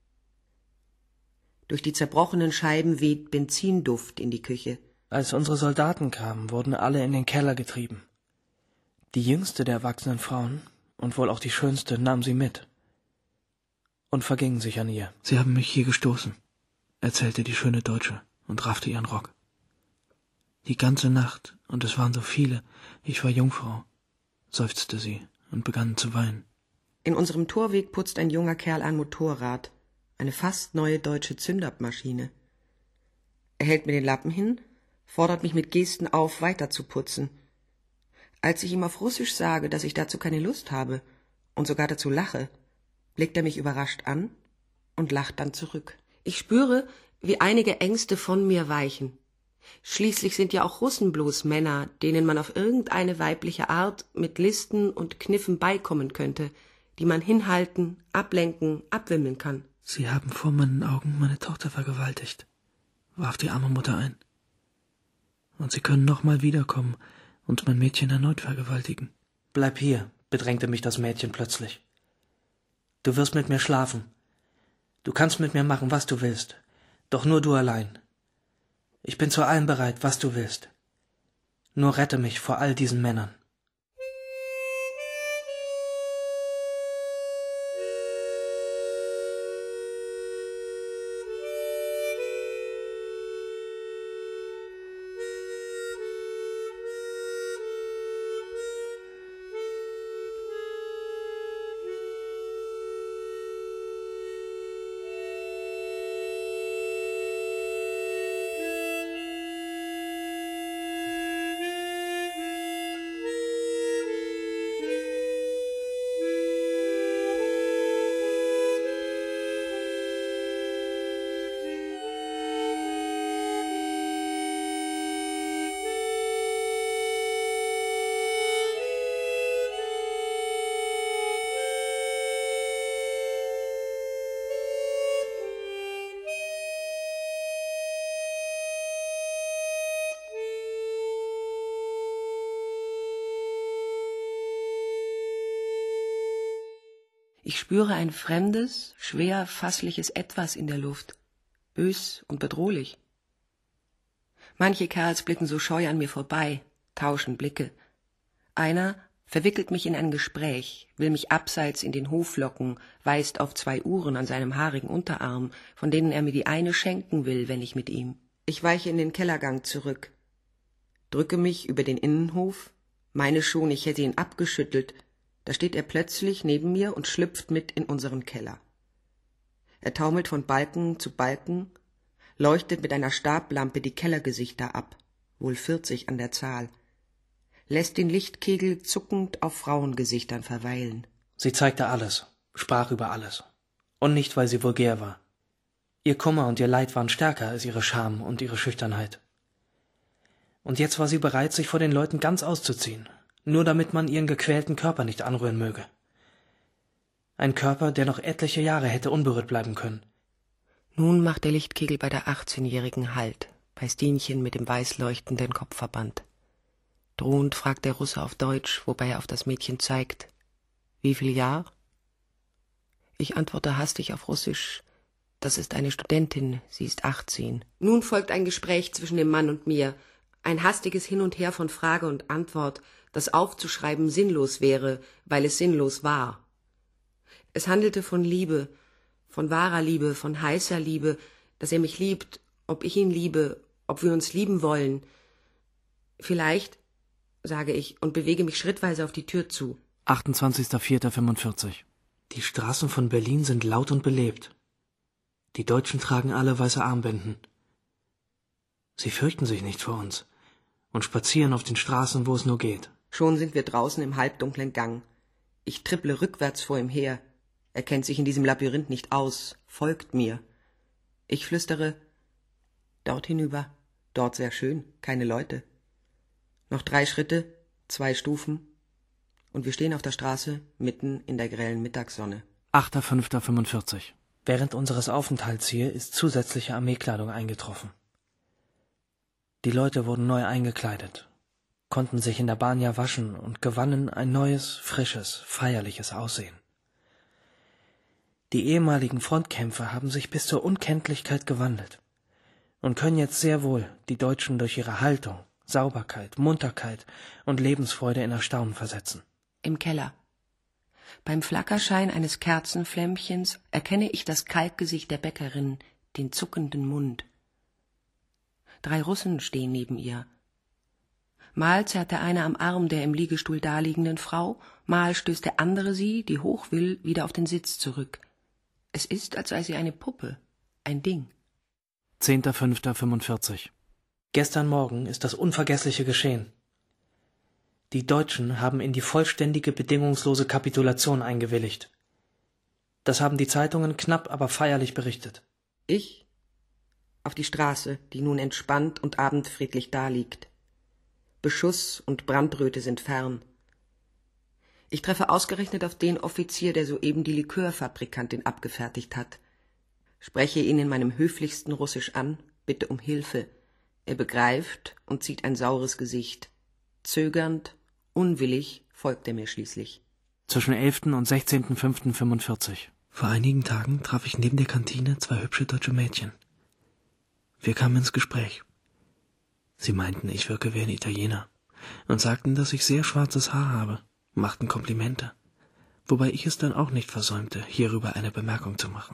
Durch die zerbrochenen Scheiben weht Benzinduft in die Küche. Als unsere Soldaten kamen, wurden alle in den Keller getrieben. Die jüngste der erwachsenen Frauen, und wohl auch die schönste, nahm sie mit und vergingen sich an ihr. »Sie haben mich hier gestoßen«, erzählte die schöne Deutsche und raffte ihren Rock. »Die ganze Nacht, und es waren so viele, ich war Jungfrau«, seufzte sie und begann zu weinen. In unserem Torweg putzt ein junger Kerl ein Motorrad, eine fast neue deutsche Zündabmaschine. Er hält mir den Lappen hin, fordert mich mit Gesten auf, weiter zu putzen. Als ich ihm auf Russisch sage, dass ich dazu keine Lust habe und sogar dazu lache, blickt er mich überrascht an und lacht dann zurück. Ich spüre, wie einige Ängste von mir weichen. Schließlich sind ja auch Russen bloß Männer, denen man auf irgendeine weibliche Art mit Listen und Kniffen beikommen könnte, die man hinhalten, ablenken, abwimmeln kann. »Sie haben vor meinen Augen meine Tochter vergewaltigt«, warf die arme Mutter ein. »Und Sie können noch mal wiederkommen und mein Mädchen erneut vergewaltigen.« »Bleib hier«, bedrängte mich das Mädchen plötzlich. »Du wirst mit mir schlafen. Du kannst mit mir machen, was du willst, doch nur du allein. Ich bin zu allem bereit, was du willst. Nur rette mich vor all diesen Männern.« Ich spüre ein fremdes, schwer fassliches Etwas in der Luft, bös und bedrohlich. Manche Kerls blicken so scheu an mir vorbei, tauschen Blicke. Einer verwickelt mich in ein Gespräch, will mich abseits in den Hof locken, weist auf 2 Uhren an seinem haarigen Unterarm, von denen er mir die eine schenken will, wenn ich mit ihm. Ich weiche in den Kellergang zurück, drücke mich über den Innenhof, meine schon, ich hätte ihn abgeschüttelt. Da steht er plötzlich neben mir und schlüpft mit in unseren Keller. Er taumelt von Balken zu Balken, leuchtet mit einer Stablampe die Kellergesichter ab, wohl 40 an der Zahl, lässt den Lichtkegel zuckend auf Frauengesichtern verweilen. Sie zeigte alles, sprach über alles. Und nicht, weil sie vulgär war. Ihr Kummer und ihr Leid waren stärker als ihre Scham und ihre Schüchternheit. Und jetzt war sie bereit, sich vor den Leuten ganz auszuziehen, nur damit man ihren gequälten Körper nicht anrühren möge. Ein Körper, der noch etliche Jahre hätte unberührt bleiben können. Nun macht der Lichtkegel bei der 18-Jährigen Halt, bei Stinchen mit dem weiß leuchtenden Kopfverband. Drohend fragt der Russe auf Deutsch, wobei er auf das Mädchen zeigt. Wie viel Jahr? Ich antworte hastig auf Russisch. Das ist eine Studentin, sie ist 18. Nun folgt ein Gespräch zwischen dem Mann und mir, ein hastiges Hin und Her von Frage und Antwort, das aufzuschreiben sinnlos wäre, weil es sinnlos war. Es handelte von Liebe, von wahrer Liebe, von heißer Liebe, dass er mich liebt, ob ich ihn liebe, ob wir uns lieben wollen. Vielleicht, sage ich und bewege mich schrittweise auf die Tür zu. 28.04.45. Die Straßen von Berlin sind laut und belebt. Die Deutschen tragen alle weiße Armbinden. Sie fürchten sich nicht vor uns und spazieren auf den Straßen, wo es nur geht. Schon sind wir draußen im halbdunklen Gang. Ich tripple rückwärts vor ihm her. Er kennt sich in diesem Labyrinth nicht aus, folgt mir. Ich flüstere, dort hinüber, dort sehr schön, keine Leute. Noch 3 Schritte, 2 Stufen, und wir stehen auf der Straße, mitten in der grellen Mittagssonne. 8.05.45. Während unseres Aufenthalts hier ist zusätzliche Armeekleidung eingetroffen. Die Leute wurden neu eingekleidet, konnten sich in der Banja waschen und gewannen ein neues, frisches, feierliches Aussehen. Die ehemaligen Frontkämpfer haben sich bis zur Unkenntlichkeit gewandelt und können jetzt sehr wohl die Deutschen durch ihre Haltung, Sauberkeit, Munterkeit und Lebensfreude in Erstaunen versetzen. Im Keller. Beim Flackerschein eines Kerzenflämmchens erkenne ich das Kalkgesicht der Bäckerin, den zuckenden Mund. 3 Russen stehen neben ihr. Mal zerrt der eine am Arm der im Liegestuhl daliegenden Frau, mal stößt der andere sie, die hoch will, wieder auf den Sitz zurück. Es ist, als sei sie eine Puppe, ein Ding. 10.05.45. Gestern Morgen ist das Unvergessliche geschehen. Die Deutschen haben in die vollständige, bedingungslose Kapitulation eingewilligt. Das haben die Zeitungen knapp, aber feierlich berichtet. Ich auf die Straße, die nun entspannt und abendfriedlich daliegt. Beschuss und Brandröte sind fern. Ich treffe ausgerechnet auf den Offizier, der soeben die Likörfabrikantin abgefertigt hat. Spreche ihn in meinem höflichsten Russisch an, bitte um Hilfe. Er begreift und zieht ein saures Gesicht. Zögernd, unwillig folgt er mir schließlich. Zwischen 11. und 16.05.45. Vor einigen Tagen traf ich neben der Kantine 2 hübsche deutsche Mädchen. Wir kamen ins Gespräch. Sie meinten, ich wirke wie ein Italiener und sagten, dass ich sehr schwarzes Haar habe, machten Komplimente, wobei ich es dann auch nicht versäumte, hierüber eine Bemerkung zu machen.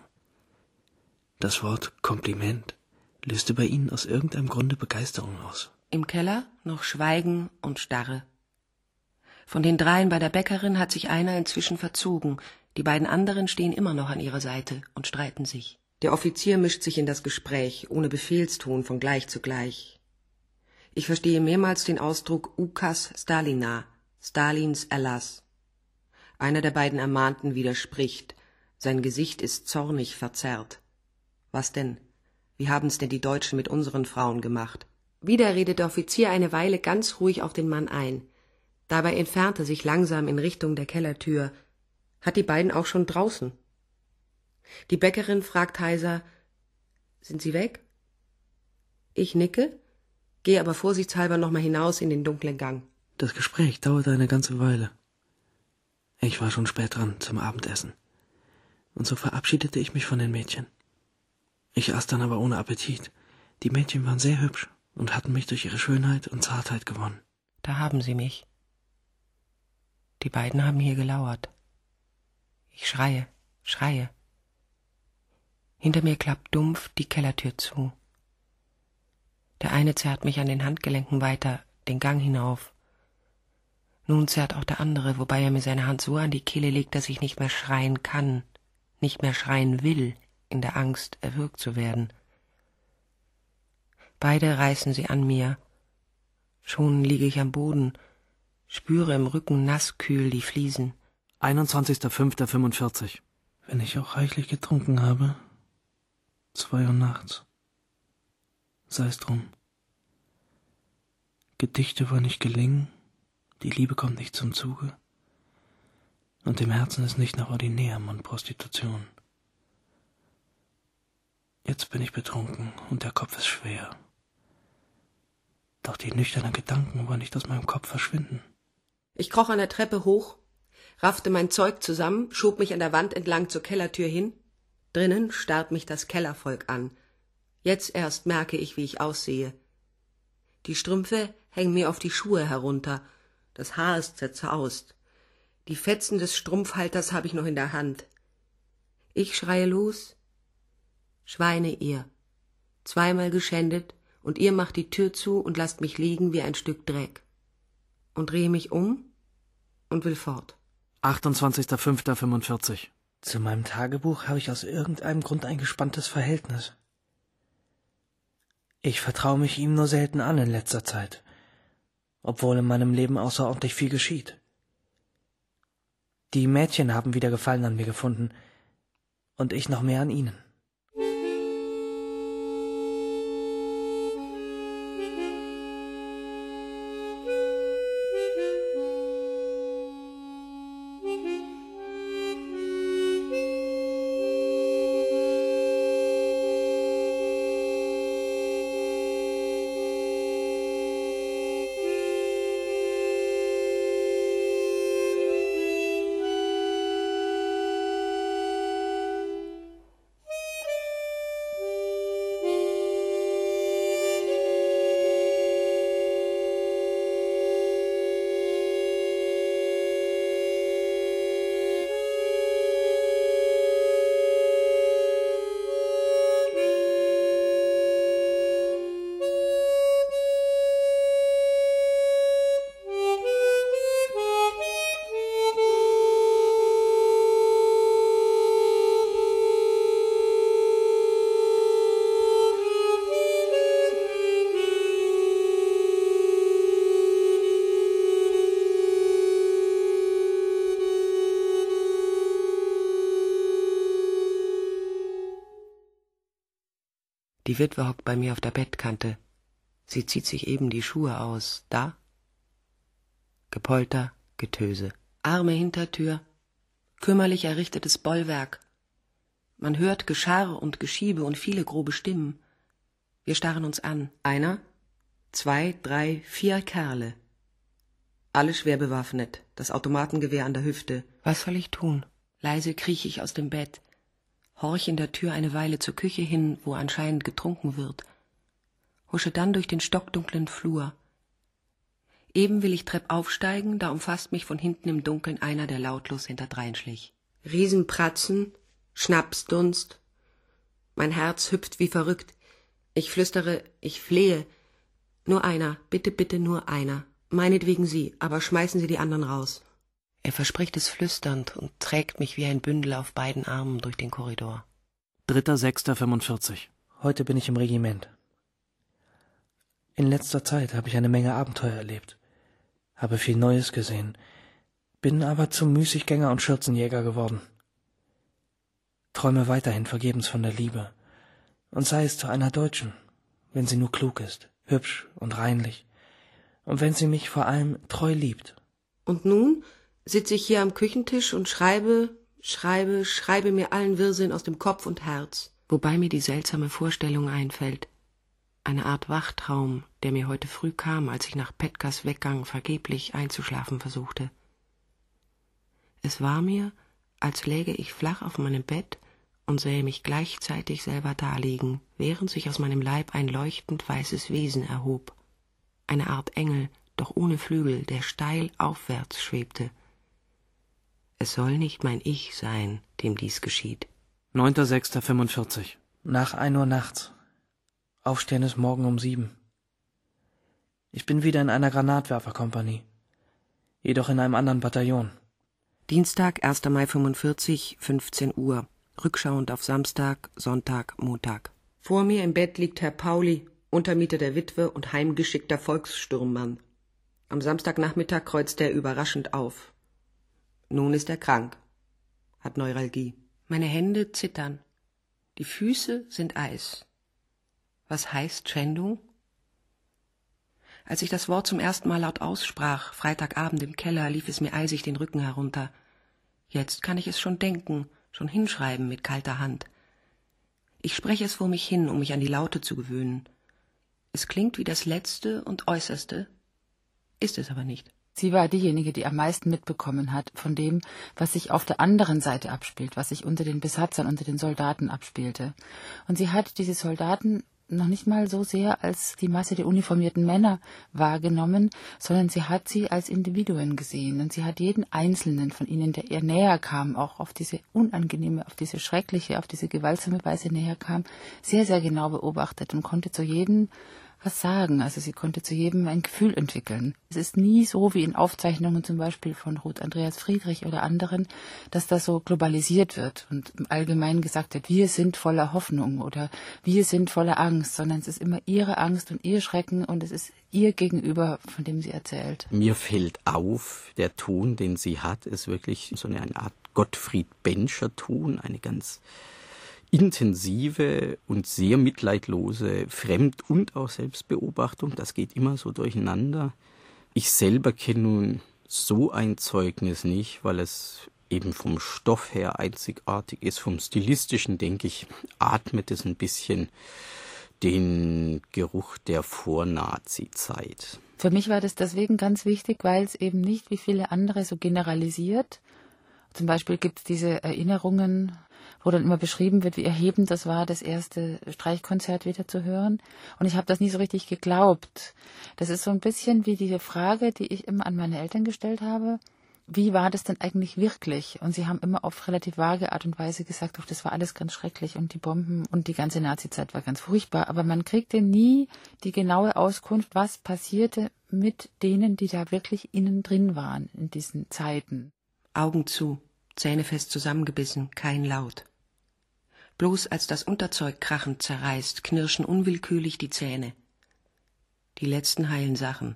Das Wort Kompliment löste bei ihnen aus irgendeinem Grunde Begeisterung aus. Im Keller noch Schweigen und Starre. Von den 3 bei der Bäckerin hat sich einer inzwischen verzogen, die beiden anderen stehen immer noch an ihrer Seite und streiten sich. Der Offizier mischt sich in das Gespräch, ohne Befehlston von gleich zu gleich. Ich verstehe mehrmals den Ausdruck Ukas Stalina, Stalins Erlass. Einer der beiden Ermahnten widerspricht, sein Gesicht ist zornig verzerrt. Was denn? Wie haben's denn die Deutschen mit unseren Frauen gemacht? Wieder redet der Offizier eine Weile ganz ruhig auf den Mann ein. Dabei entfernt er sich langsam in Richtung der Kellertür. Hat die beiden auch schon draußen? Die Bäckerin fragt heiser, »Sind Sie weg?« Ich nicke, gehe aber vorsichtshalber noch mal hinaus in den dunklen Gang. Das Gespräch dauerte eine ganze Weile. Ich war schon spät dran zum Abendessen. Und so verabschiedete ich mich von den Mädchen. Ich aß dann aber ohne Appetit. Die Mädchen waren sehr hübsch und hatten mich durch ihre Schönheit und Zartheit gewonnen. Da haben sie mich. Die beiden haben hier gelauert. Ich schreie, schreie. Hinter mir klappt dumpf die Kellertür zu. Der eine zerrt mich an den Handgelenken weiter, den Gang hinauf. Nun zerrt auch der andere, wobei er mir seine Hand so an die Kehle legt, dass ich nicht mehr schreien kann, nicht mehr schreien will, in der Angst, erwürgt zu werden. Beide reißen sie an mir. Schon liege ich am Boden, spüre im Rücken nasskühl die Fliesen. 21.05.45. Wenn ich auch reichlich getrunken habe, 2 Uhr nachts. Sei's drum. Gedichte wollen nicht gelingen, die Liebe kommt nicht zum Zuge, und im Herzen ist nicht nach Ordinärem und Prostitution. Jetzt bin ich betrunken und der Kopf ist schwer. Doch die nüchternen Gedanken wollen nicht aus meinem Kopf verschwinden. Ich kroch an der Treppe hoch, raffte mein Zeug zusammen, schob mich an der Wand entlang zur Kellertür hin. Drinnen starrt mich das Kellervolk an. Jetzt erst merke ich, wie ich aussehe. Die Strümpfe hängen mir auf die Schuhe herunter. Das Haar ist zerzaust. Die Fetzen des Strumpfhalters habe ich noch in der Hand. Ich schreie los. Schweine ihr. 2-mal geschändet, und ihr macht die Tür zu und lasst mich liegen wie ein Stück Dreck. Und drehe mich um und will fort. 28.05.45. Zu meinem Tagebuch habe ich aus irgendeinem Grund ein gespanntes Verhältnis. Ich vertraue mich ihm nur selten an in letzter Zeit, obwohl in meinem Leben außerordentlich viel geschieht. Die Mädchen haben wieder Gefallen an mir gefunden und ich noch mehr an ihnen. Die Witwe hockt bei mir auf der Bettkante. Sie zieht sich eben die Schuhe aus. Da? Gepolter, Getöse. Arme Hintertür, kümmerlich errichtetes Bollwerk. Man hört Gescharr und Geschiebe und viele grobe Stimmen. Wir starren uns an. 1, 2, 3, 4 Kerle. Alle schwer bewaffnet, das Automatengewehr an der Hüfte. Was soll ich tun? Leise krieche ich aus dem Bett, horch in der Tür eine Weile zur Küche hin, wo anscheinend getrunken wird, husche dann durch den stockdunklen Flur. Eben will ich Trepp aufsteigen, da umfasst mich von hinten im Dunkeln einer, der lautlos hinterdrein schlich. Riesenpratzen, Schnapsdunst. Mein Herz hüpft wie verrückt. Ich flüstere, ich flehe. Nur einer, bitte, bitte nur einer. Meinetwegen Sie, aber schmeißen Sie die anderen raus. Er verspricht es flüsternd und trägt mich wie ein Bündel auf beiden Armen durch den Korridor. 3.06.45. Heute bin ich im Regiment. In letzter Zeit habe ich eine Menge Abenteuer erlebt, habe viel Neues gesehen, bin aber zum Müßiggänger und Schürzenjäger geworden. Träume weiterhin vergebens von der Liebe, und sei es zu einer Deutschen, wenn sie nur klug ist, hübsch und reinlich, und wenn sie mich vor allem treu liebt. Und nun sitze ich hier am Küchentisch und schreibe mir allen Wirrsinn aus dem Kopf und Herz, wobei mir die seltsame Vorstellung einfällt, eine Art Wachtraum, der mir heute früh kam, als ich nach Petkas Weggang vergeblich einzuschlafen versuchte. Es war mir, als läge ich flach auf meinem Bett und sähe mich gleichzeitig selber daliegen, während sich aus meinem Leib ein leuchtend weißes Wesen erhob. Eine Art Engel, doch ohne Flügel, der steil aufwärts schwebte. Es soll nicht mein Ich sein, dem dies geschieht. 9.06.45. Nach 1 Uhr nachts. Aufstehen ist morgen um 7. Ich bin wieder in einer Granatwerferkompanie. Jedoch in einem anderen Bataillon. Dienstag, 1. Mai 45, 15 Uhr. Rückschauend auf Samstag, Sonntag, Montag. Vor mir im Bett liegt Herr Pauli, Untermieter der Witwe und heimgeschickter Volkssturmmann. Am Samstagnachmittag kreuzt er überraschend auf. Nun ist er krank, hat Neuralgie. Meine Hände zittern. Die Füße sind Eis. Was heißt Schändung? Als ich das Wort zum ersten Mal laut aussprach, Freitagabend im Keller, lief es mir eisig den Rücken herunter. Jetzt kann ich es schon denken, schon hinschreiben mit kalter Hand. Ich spreche es vor mich hin, um mich an die Laute zu gewöhnen. Es klingt wie das Letzte und Äußerste, ist es aber nicht. Sie war diejenige, die am meisten mitbekommen hat von dem, was sich auf der anderen Seite abspielt, was sich unter den Besatzern, unter den Soldaten abspielte. Und sie hat diese Soldaten noch nicht mal so sehr als die Masse der uniformierten Männer wahrgenommen, sondern sie hat sie als Individuen gesehen. Und sie hat jeden Einzelnen von ihnen, der ihr näher kam, auch auf diese unangenehme, auf diese schreckliche, auf diese gewaltsame Weise näher kam, sehr, sehr genau beobachtet und konnte zu jedem was sagen. Also sie konnte zu jedem ein Gefühl entwickeln. Es ist nie so wie in Aufzeichnungen zum Beispiel von Ruth Andreas Friedrich oder anderen, dass das so globalisiert wird und im Allgemeinen gesagt wird, wir sind voller Hoffnung oder wir sind voller Angst, sondern es ist immer ihre Angst und ihr Schrecken und es ist ihr Gegenüber, von dem sie erzählt. Mir fällt auf, der Ton, den sie hat, ist wirklich so eine Art Gottfried Benscher Ton, eine ganz intensive und sehr mitleidlose Fremd- und auch Selbstbeobachtung. Das geht immer so durcheinander. Ich selber kenne nun so ein Zeugnis nicht, weil es eben vom Stoff her einzigartig ist. Vom Stilistischen, denke ich, atmet es ein bisschen den Geruch der Vor-Nazi-Zeit. Für mich war das deswegen ganz wichtig, weil es eben nicht wie viele andere so generalisiert. Zum Beispiel gibt es diese Erinnerungen, wo dann immer beschrieben wird, wie erhebend das war, das erste Streichkonzert wieder zu hören. Und ich habe das nie so richtig geglaubt. Das ist so ein bisschen wie diese Frage, die ich immer an meine Eltern gestellt habe. Wie war das denn eigentlich wirklich? Und sie haben immer auf relativ vage Art und Weise gesagt, das war alles ganz schrecklich und die Bomben und die ganze Nazizeit war ganz furchtbar. Aber man kriegte nie die genaue Auskunft, was passierte mit denen, die da wirklich innen drin waren in diesen Zeiten. Augen zu, Zähne fest zusammengebissen, kein Laut. Bloß als das Unterzeug krachend zerreißt, knirschen unwillkürlich die Zähne. Die letzten heilen Sachen.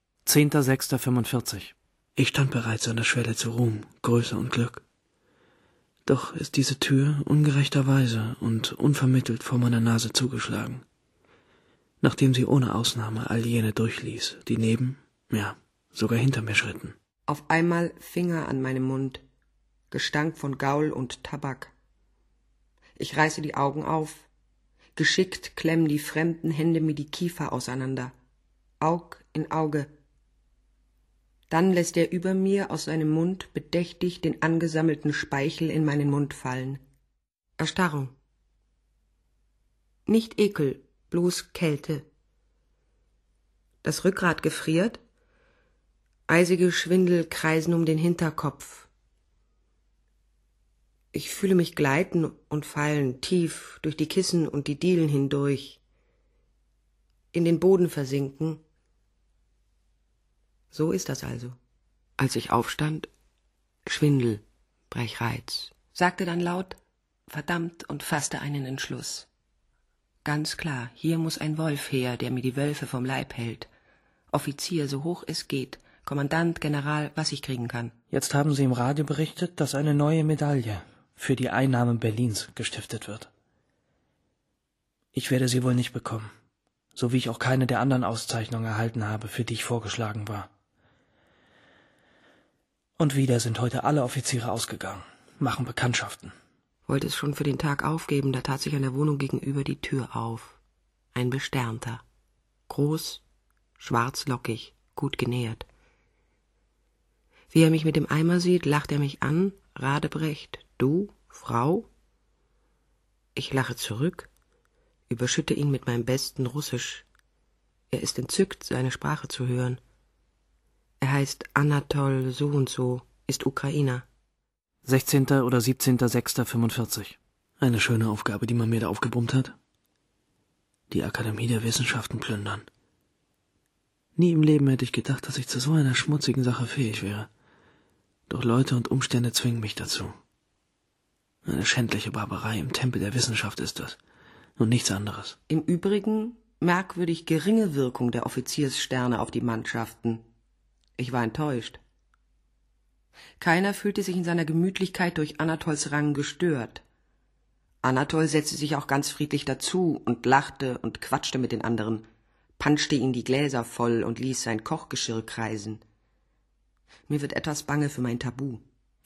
10.06.45. Ich stand bereits an der Schwelle zu Ruhm, Größe und Glück. Doch ist diese Tür ungerechterweise und unvermittelt vor meiner Nase zugeschlagen, nachdem sie ohne Ausnahme all jene durchließ, die neben, ja, sogar hinter mir schritten. Auf einmal Finger an meinem Mund, Gestank von Gaul und Tabak. Ich reiße die Augen auf. Geschickt klemmen die fremden Hände mir die Kiefer auseinander. Aug in Auge. Dann lässt er über mir aus seinem Mund bedächtig den angesammelten Speichel in meinen Mund fallen. Erstarrung. Nicht Ekel, bloß Kälte. Das Rückgrat gefriert. Eisige Schwindel kreisen um den Hinterkopf. Ich fühle mich gleiten und fallen, tief durch die Kissen und die Dielen hindurch, in den Boden versinken. So ist das also. Als ich aufstand, Schwindel, Brechreiz, sagte dann laut, verdammt, und fasste einen Entschluss. Ganz klar, hier muss ein Wolf her, der mir die Wölfe vom Leib hält. Offizier, so hoch es geht, Kommandant, General, was ich kriegen kann. Jetzt haben Sie im Radio berichtet, dass eine neue Medaille für die Einnahme Berlins gestiftet wird. Ich werde sie wohl nicht bekommen, so wie ich auch keine der anderen Auszeichnungen erhalten habe, für die ich vorgeschlagen war. Und wieder sind heute alle Offiziere ausgegangen, machen Bekanntschaften. Wollte es schon für den Tag aufgeben, da tat sich an der Wohnung gegenüber die Tür auf. Ein Besternter. Groß, schwarzlockig, gut genährt. Wie er mich mit dem Eimer sieht, lacht er mich an, Radebrecht, du, Frau? Ich lache zurück, überschütte ihn mit meinem besten Russisch. Er ist entzückt, seine Sprache zu hören. Er heißt Anatol so und so, ist Ukrainer. 16. oder 17.06.45. Eine schöne Aufgabe, die man mir da aufgebrummt hat. Die Akademie der Wissenschaften plündern. Nie im Leben hätte ich gedacht, dass ich zu so einer schmutzigen Sache fähig wäre. Doch Leute und Umstände zwingen mich dazu. Eine schändliche Barbarei im Tempel der Wissenschaft ist das. Und nichts anderes. Im Übrigen merkwürdig geringe Wirkung der Offizierssterne auf die Mannschaften. Ich war enttäuscht. Keiner fühlte sich in seiner Gemütlichkeit durch Anatols Rang gestört. Anatol setzte sich auch ganz friedlich dazu und lachte und quatschte mit den anderen, panschte ihnen die Gläser voll und ließ sein Kochgeschirr kreisen. Mir wird etwas bange für mein Tabu.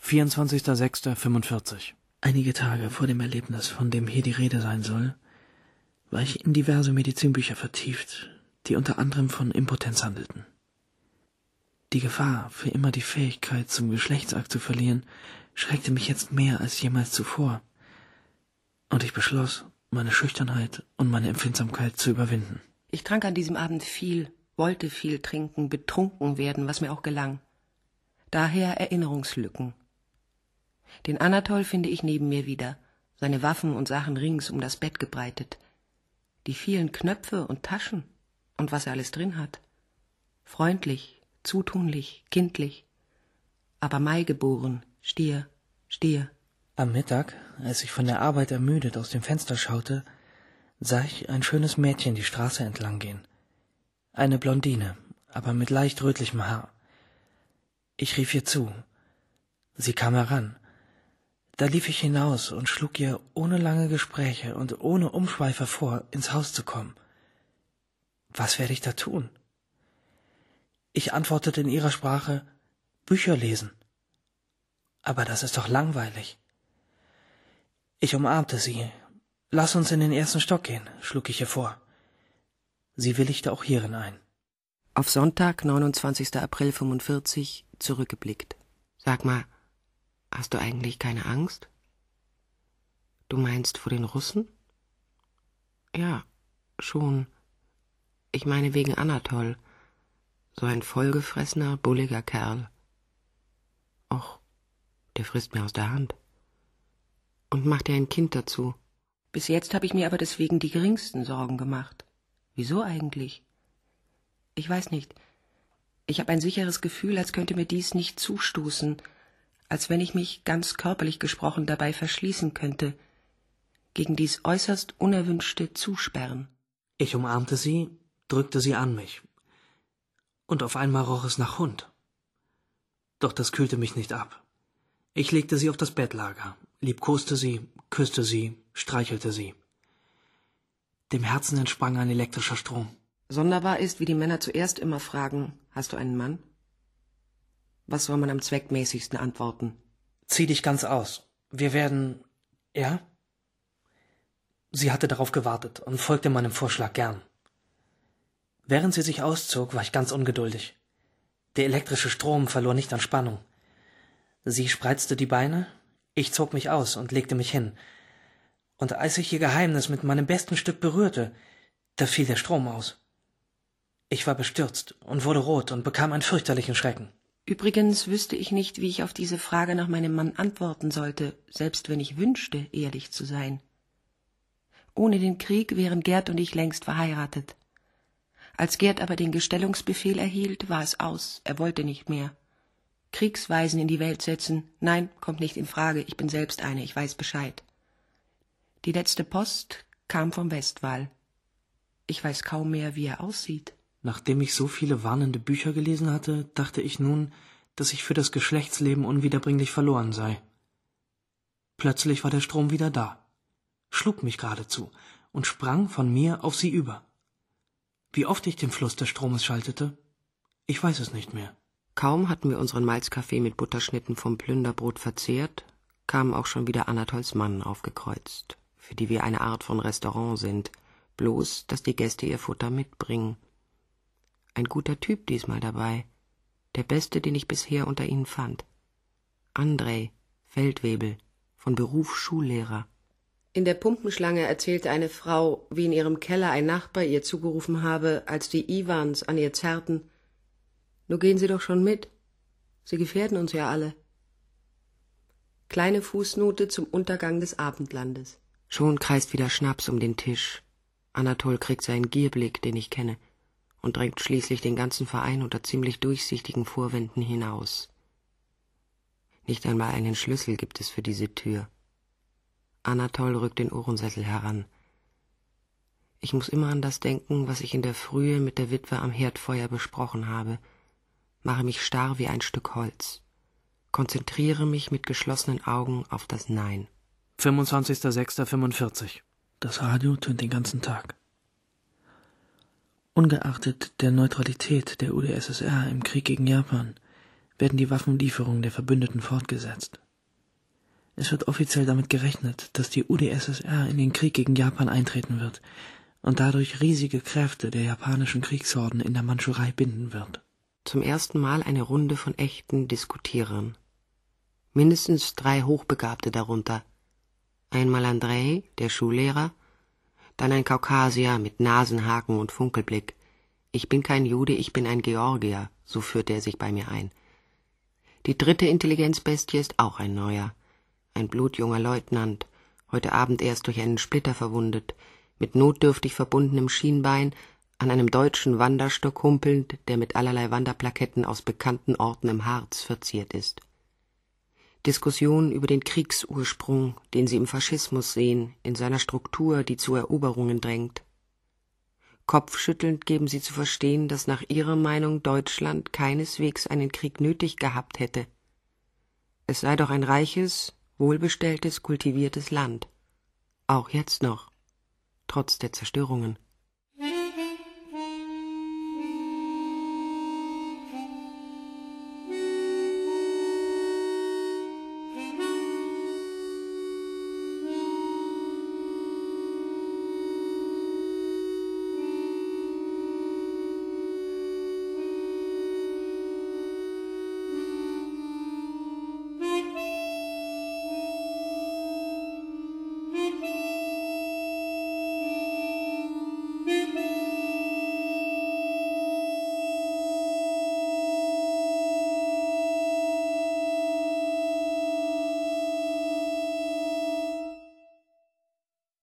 24.06.45. Einige Tage vor dem Erlebnis, von dem hier die Rede sein soll, war ich in diverse Medizinbücher vertieft, die unter anderem von Impotenz handelten. Die Gefahr, für immer die Fähigkeit zum Geschlechtsakt zu verlieren, schreckte mich jetzt mehr als jemals zuvor. Und ich beschloss, meine Schüchternheit und meine Empfindsamkeit zu überwinden. Ich trank an diesem Abend viel, wollte viel trinken, betrunken werden, was mir auch gelang. Daher Erinnerungslücken. Den Anatol finde ich neben mir wieder, seine Waffen und Sachen rings um das Bett gebreitet. Die vielen Knöpfe und Taschen und was er alles drin hat. Freundlich, zutunlich, kindlich. Aber Mai geboren, Stier. Am Mittag, als ich von der Arbeit ermüdet aus dem Fenster schaute, sah ich ein schönes Mädchen die Straße entlang gehen. Eine Blondine, aber mit leicht rötlichem Haar. Ich rief ihr zu. Sie kam heran. Da lief ich hinaus und schlug ihr ohne lange Gespräche und ohne Umschweife vor, ins Haus zu kommen. Was werde ich da tun? Ich antwortete in ihrer Sprache, Bücher lesen. Aber das ist doch langweilig. Ich umarmte sie. Lass uns in den 1. Stock gehen, schlug ich ihr vor. Sie willigte auch hierin ein. Auf Sonntag, 29. April 45, zurückgeblickt. Sag mal, hast du eigentlich keine Angst? Du meinst vor den Russen? Ja, schon. Ich meine wegen Anatol. So ein vollgefressener, bulliger Kerl. Och, der frisst mir aus der Hand. Und macht dir ein Kind dazu. Bis jetzt habe ich mir aber deswegen die geringsten Sorgen gemacht. Wieso eigentlich? Ich weiß nicht. Ich habe ein sicheres Gefühl, als könnte mir dies nicht zustoßen, als wenn ich mich, ganz körperlich gesprochen, dabei verschließen könnte, gegen dies äußerst unerwünschte Zusperren. Ich umarmte sie, drückte sie an mich. Und auf einmal roch es nach Hund. Doch das kühlte mich nicht ab. Ich legte sie auf das Bettlager, liebkoste sie, küsste sie, streichelte sie. Dem Herzen entsprang ein elektrischer Strom. Sonderbar ist, wie die Männer zuerst immer fragen, hast du einen Mann? Was soll man am zweckmäßigsten antworten? Zieh dich ganz aus. Wir werden... Ja? Sie hatte darauf gewartet und folgte meinem Vorschlag gern. Während sie sich auszog, war ich ganz ungeduldig. Der elektrische Strom verlor nicht an Spannung. Sie spreizte die Beine, ich zog mich aus und legte mich hin. Und als ich ihr Geheimnis mit meinem besten Stück berührte, da fiel der Strom aus. Ich war bestürzt und wurde rot und bekam einen fürchterlichen Schrecken. Übrigens wüsste ich nicht, wie ich auf diese Frage nach meinem Mann antworten sollte, selbst wenn ich wünschte, ehrlich zu sein. Ohne den Krieg wären Gerd und ich längst verheiratet. Als Gerd aber den Gestellungsbefehl erhielt, war es aus, er wollte nicht mehr. Kriegsweisen in die Welt setzen, nein, kommt nicht in Frage, ich bin selbst eine, ich weiß Bescheid. Die letzte Post kam vom Westwall. Ich weiß kaum mehr, wie er aussieht. Nachdem ich so viele warnende Bücher gelesen hatte, dachte ich nun, dass ich für das Geschlechtsleben unwiederbringlich verloren sei. Plötzlich war der Strom wieder da, schlug mich geradezu und sprang von mir auf sie über. Wie oft ich den Fluss des Stromes schaltete, ich weiß es nicht mehr. Kaum hatten wir unseren Malzkaffee mit Butterschnitten vom Plünderbrot verzehrt, kam auch schon wieder Anatols Mann aufgekreuzt, für die wir eine Art von Restaurant sind, bloß, dass die Gäste ihr Futter mitbringen. Ein guter Typ diesmal dabei, der beste, den ich bisher unter ihnen fand. Andrej, Feldwebel, von Beruf Schullehrer. In der Pumpenschlange erzählte eine Frau, wie in ihrem Keller ein Nachbar ihr zugerufen habe, als die Iwans an ihr zerrten: »Nur gehen Sie doch schon mit. Sie gefährden uns ja alle.« Kleine Fußnote zum Untergang des Abendlandes. Schon kreist wieder Schnaps um den Tisch. Anatol kriegt seinen Gierblick, den ich kenne, und drängt schließlich den ganzen Verein unter ziemlich durchsichtigen Vorwänden hinaus. Nicht einmal einen Schlüssel gibt es für diese Tür. Anatol rückt den Ohrensessel heran. Ich muss immer an das denken, was ich in der Frühe mit der Witwe am Herdfeuer besprochen habe, mache mich starr wie ein Stück Holz, konzentriere mich mit geschlossenen Augen auf das Nein. 25.06.45. Das Radio tönt den ganzen Tag. Ungeachtet der Neutralität der UdSSR im Krieg gegen Japan werden die Waffenlieferungen der Verbündeten fortgesetzt. Es wird offiziell damit gerechnet, dass die UdSSR in den Krieg gegen Japan eintreten wird und dadurch riesige Kräfte der japanischen Kriegshorden in der Mandschurei binden wird. Zum ersten Mal eine Runde von echten Diskutierern. Mindestens 3 Hochbegabte darunter. Einmal Andrei, der Schullehrer, dann ein Kaukasier mit Nasenhaken und Funkelblick. Ich bin kein Jude, ich bin ein Georgier, so führte er sich bei mir ein. Die dritte Intelligenzbestie ist auch ein Neuer. Ein blutjunger Leutnant, heute Abend erst durch einen Splitter verwundet, mit notdürftig verbundenem Schienbein, an einem deutschen Wanderstock humpelnd, der mit allerlei Wanderplaketten aus bekannten Orten im Harz verziert ist. Diskussion über den Kriegsursprung, den sie im Faschismus sehen, in seiner Struktur, die zu Eroberungen drängt. Kopfschüttelnd geben sie zu verstehen, dass nach ihrer Meinung Deutschland keineswegs einen Krieg nötig gehabt hätte. Es sei doch ein reiches, wohlbestelltes, kultiviertes Land. Auch jetzt noch, trotz der Zerstörungen.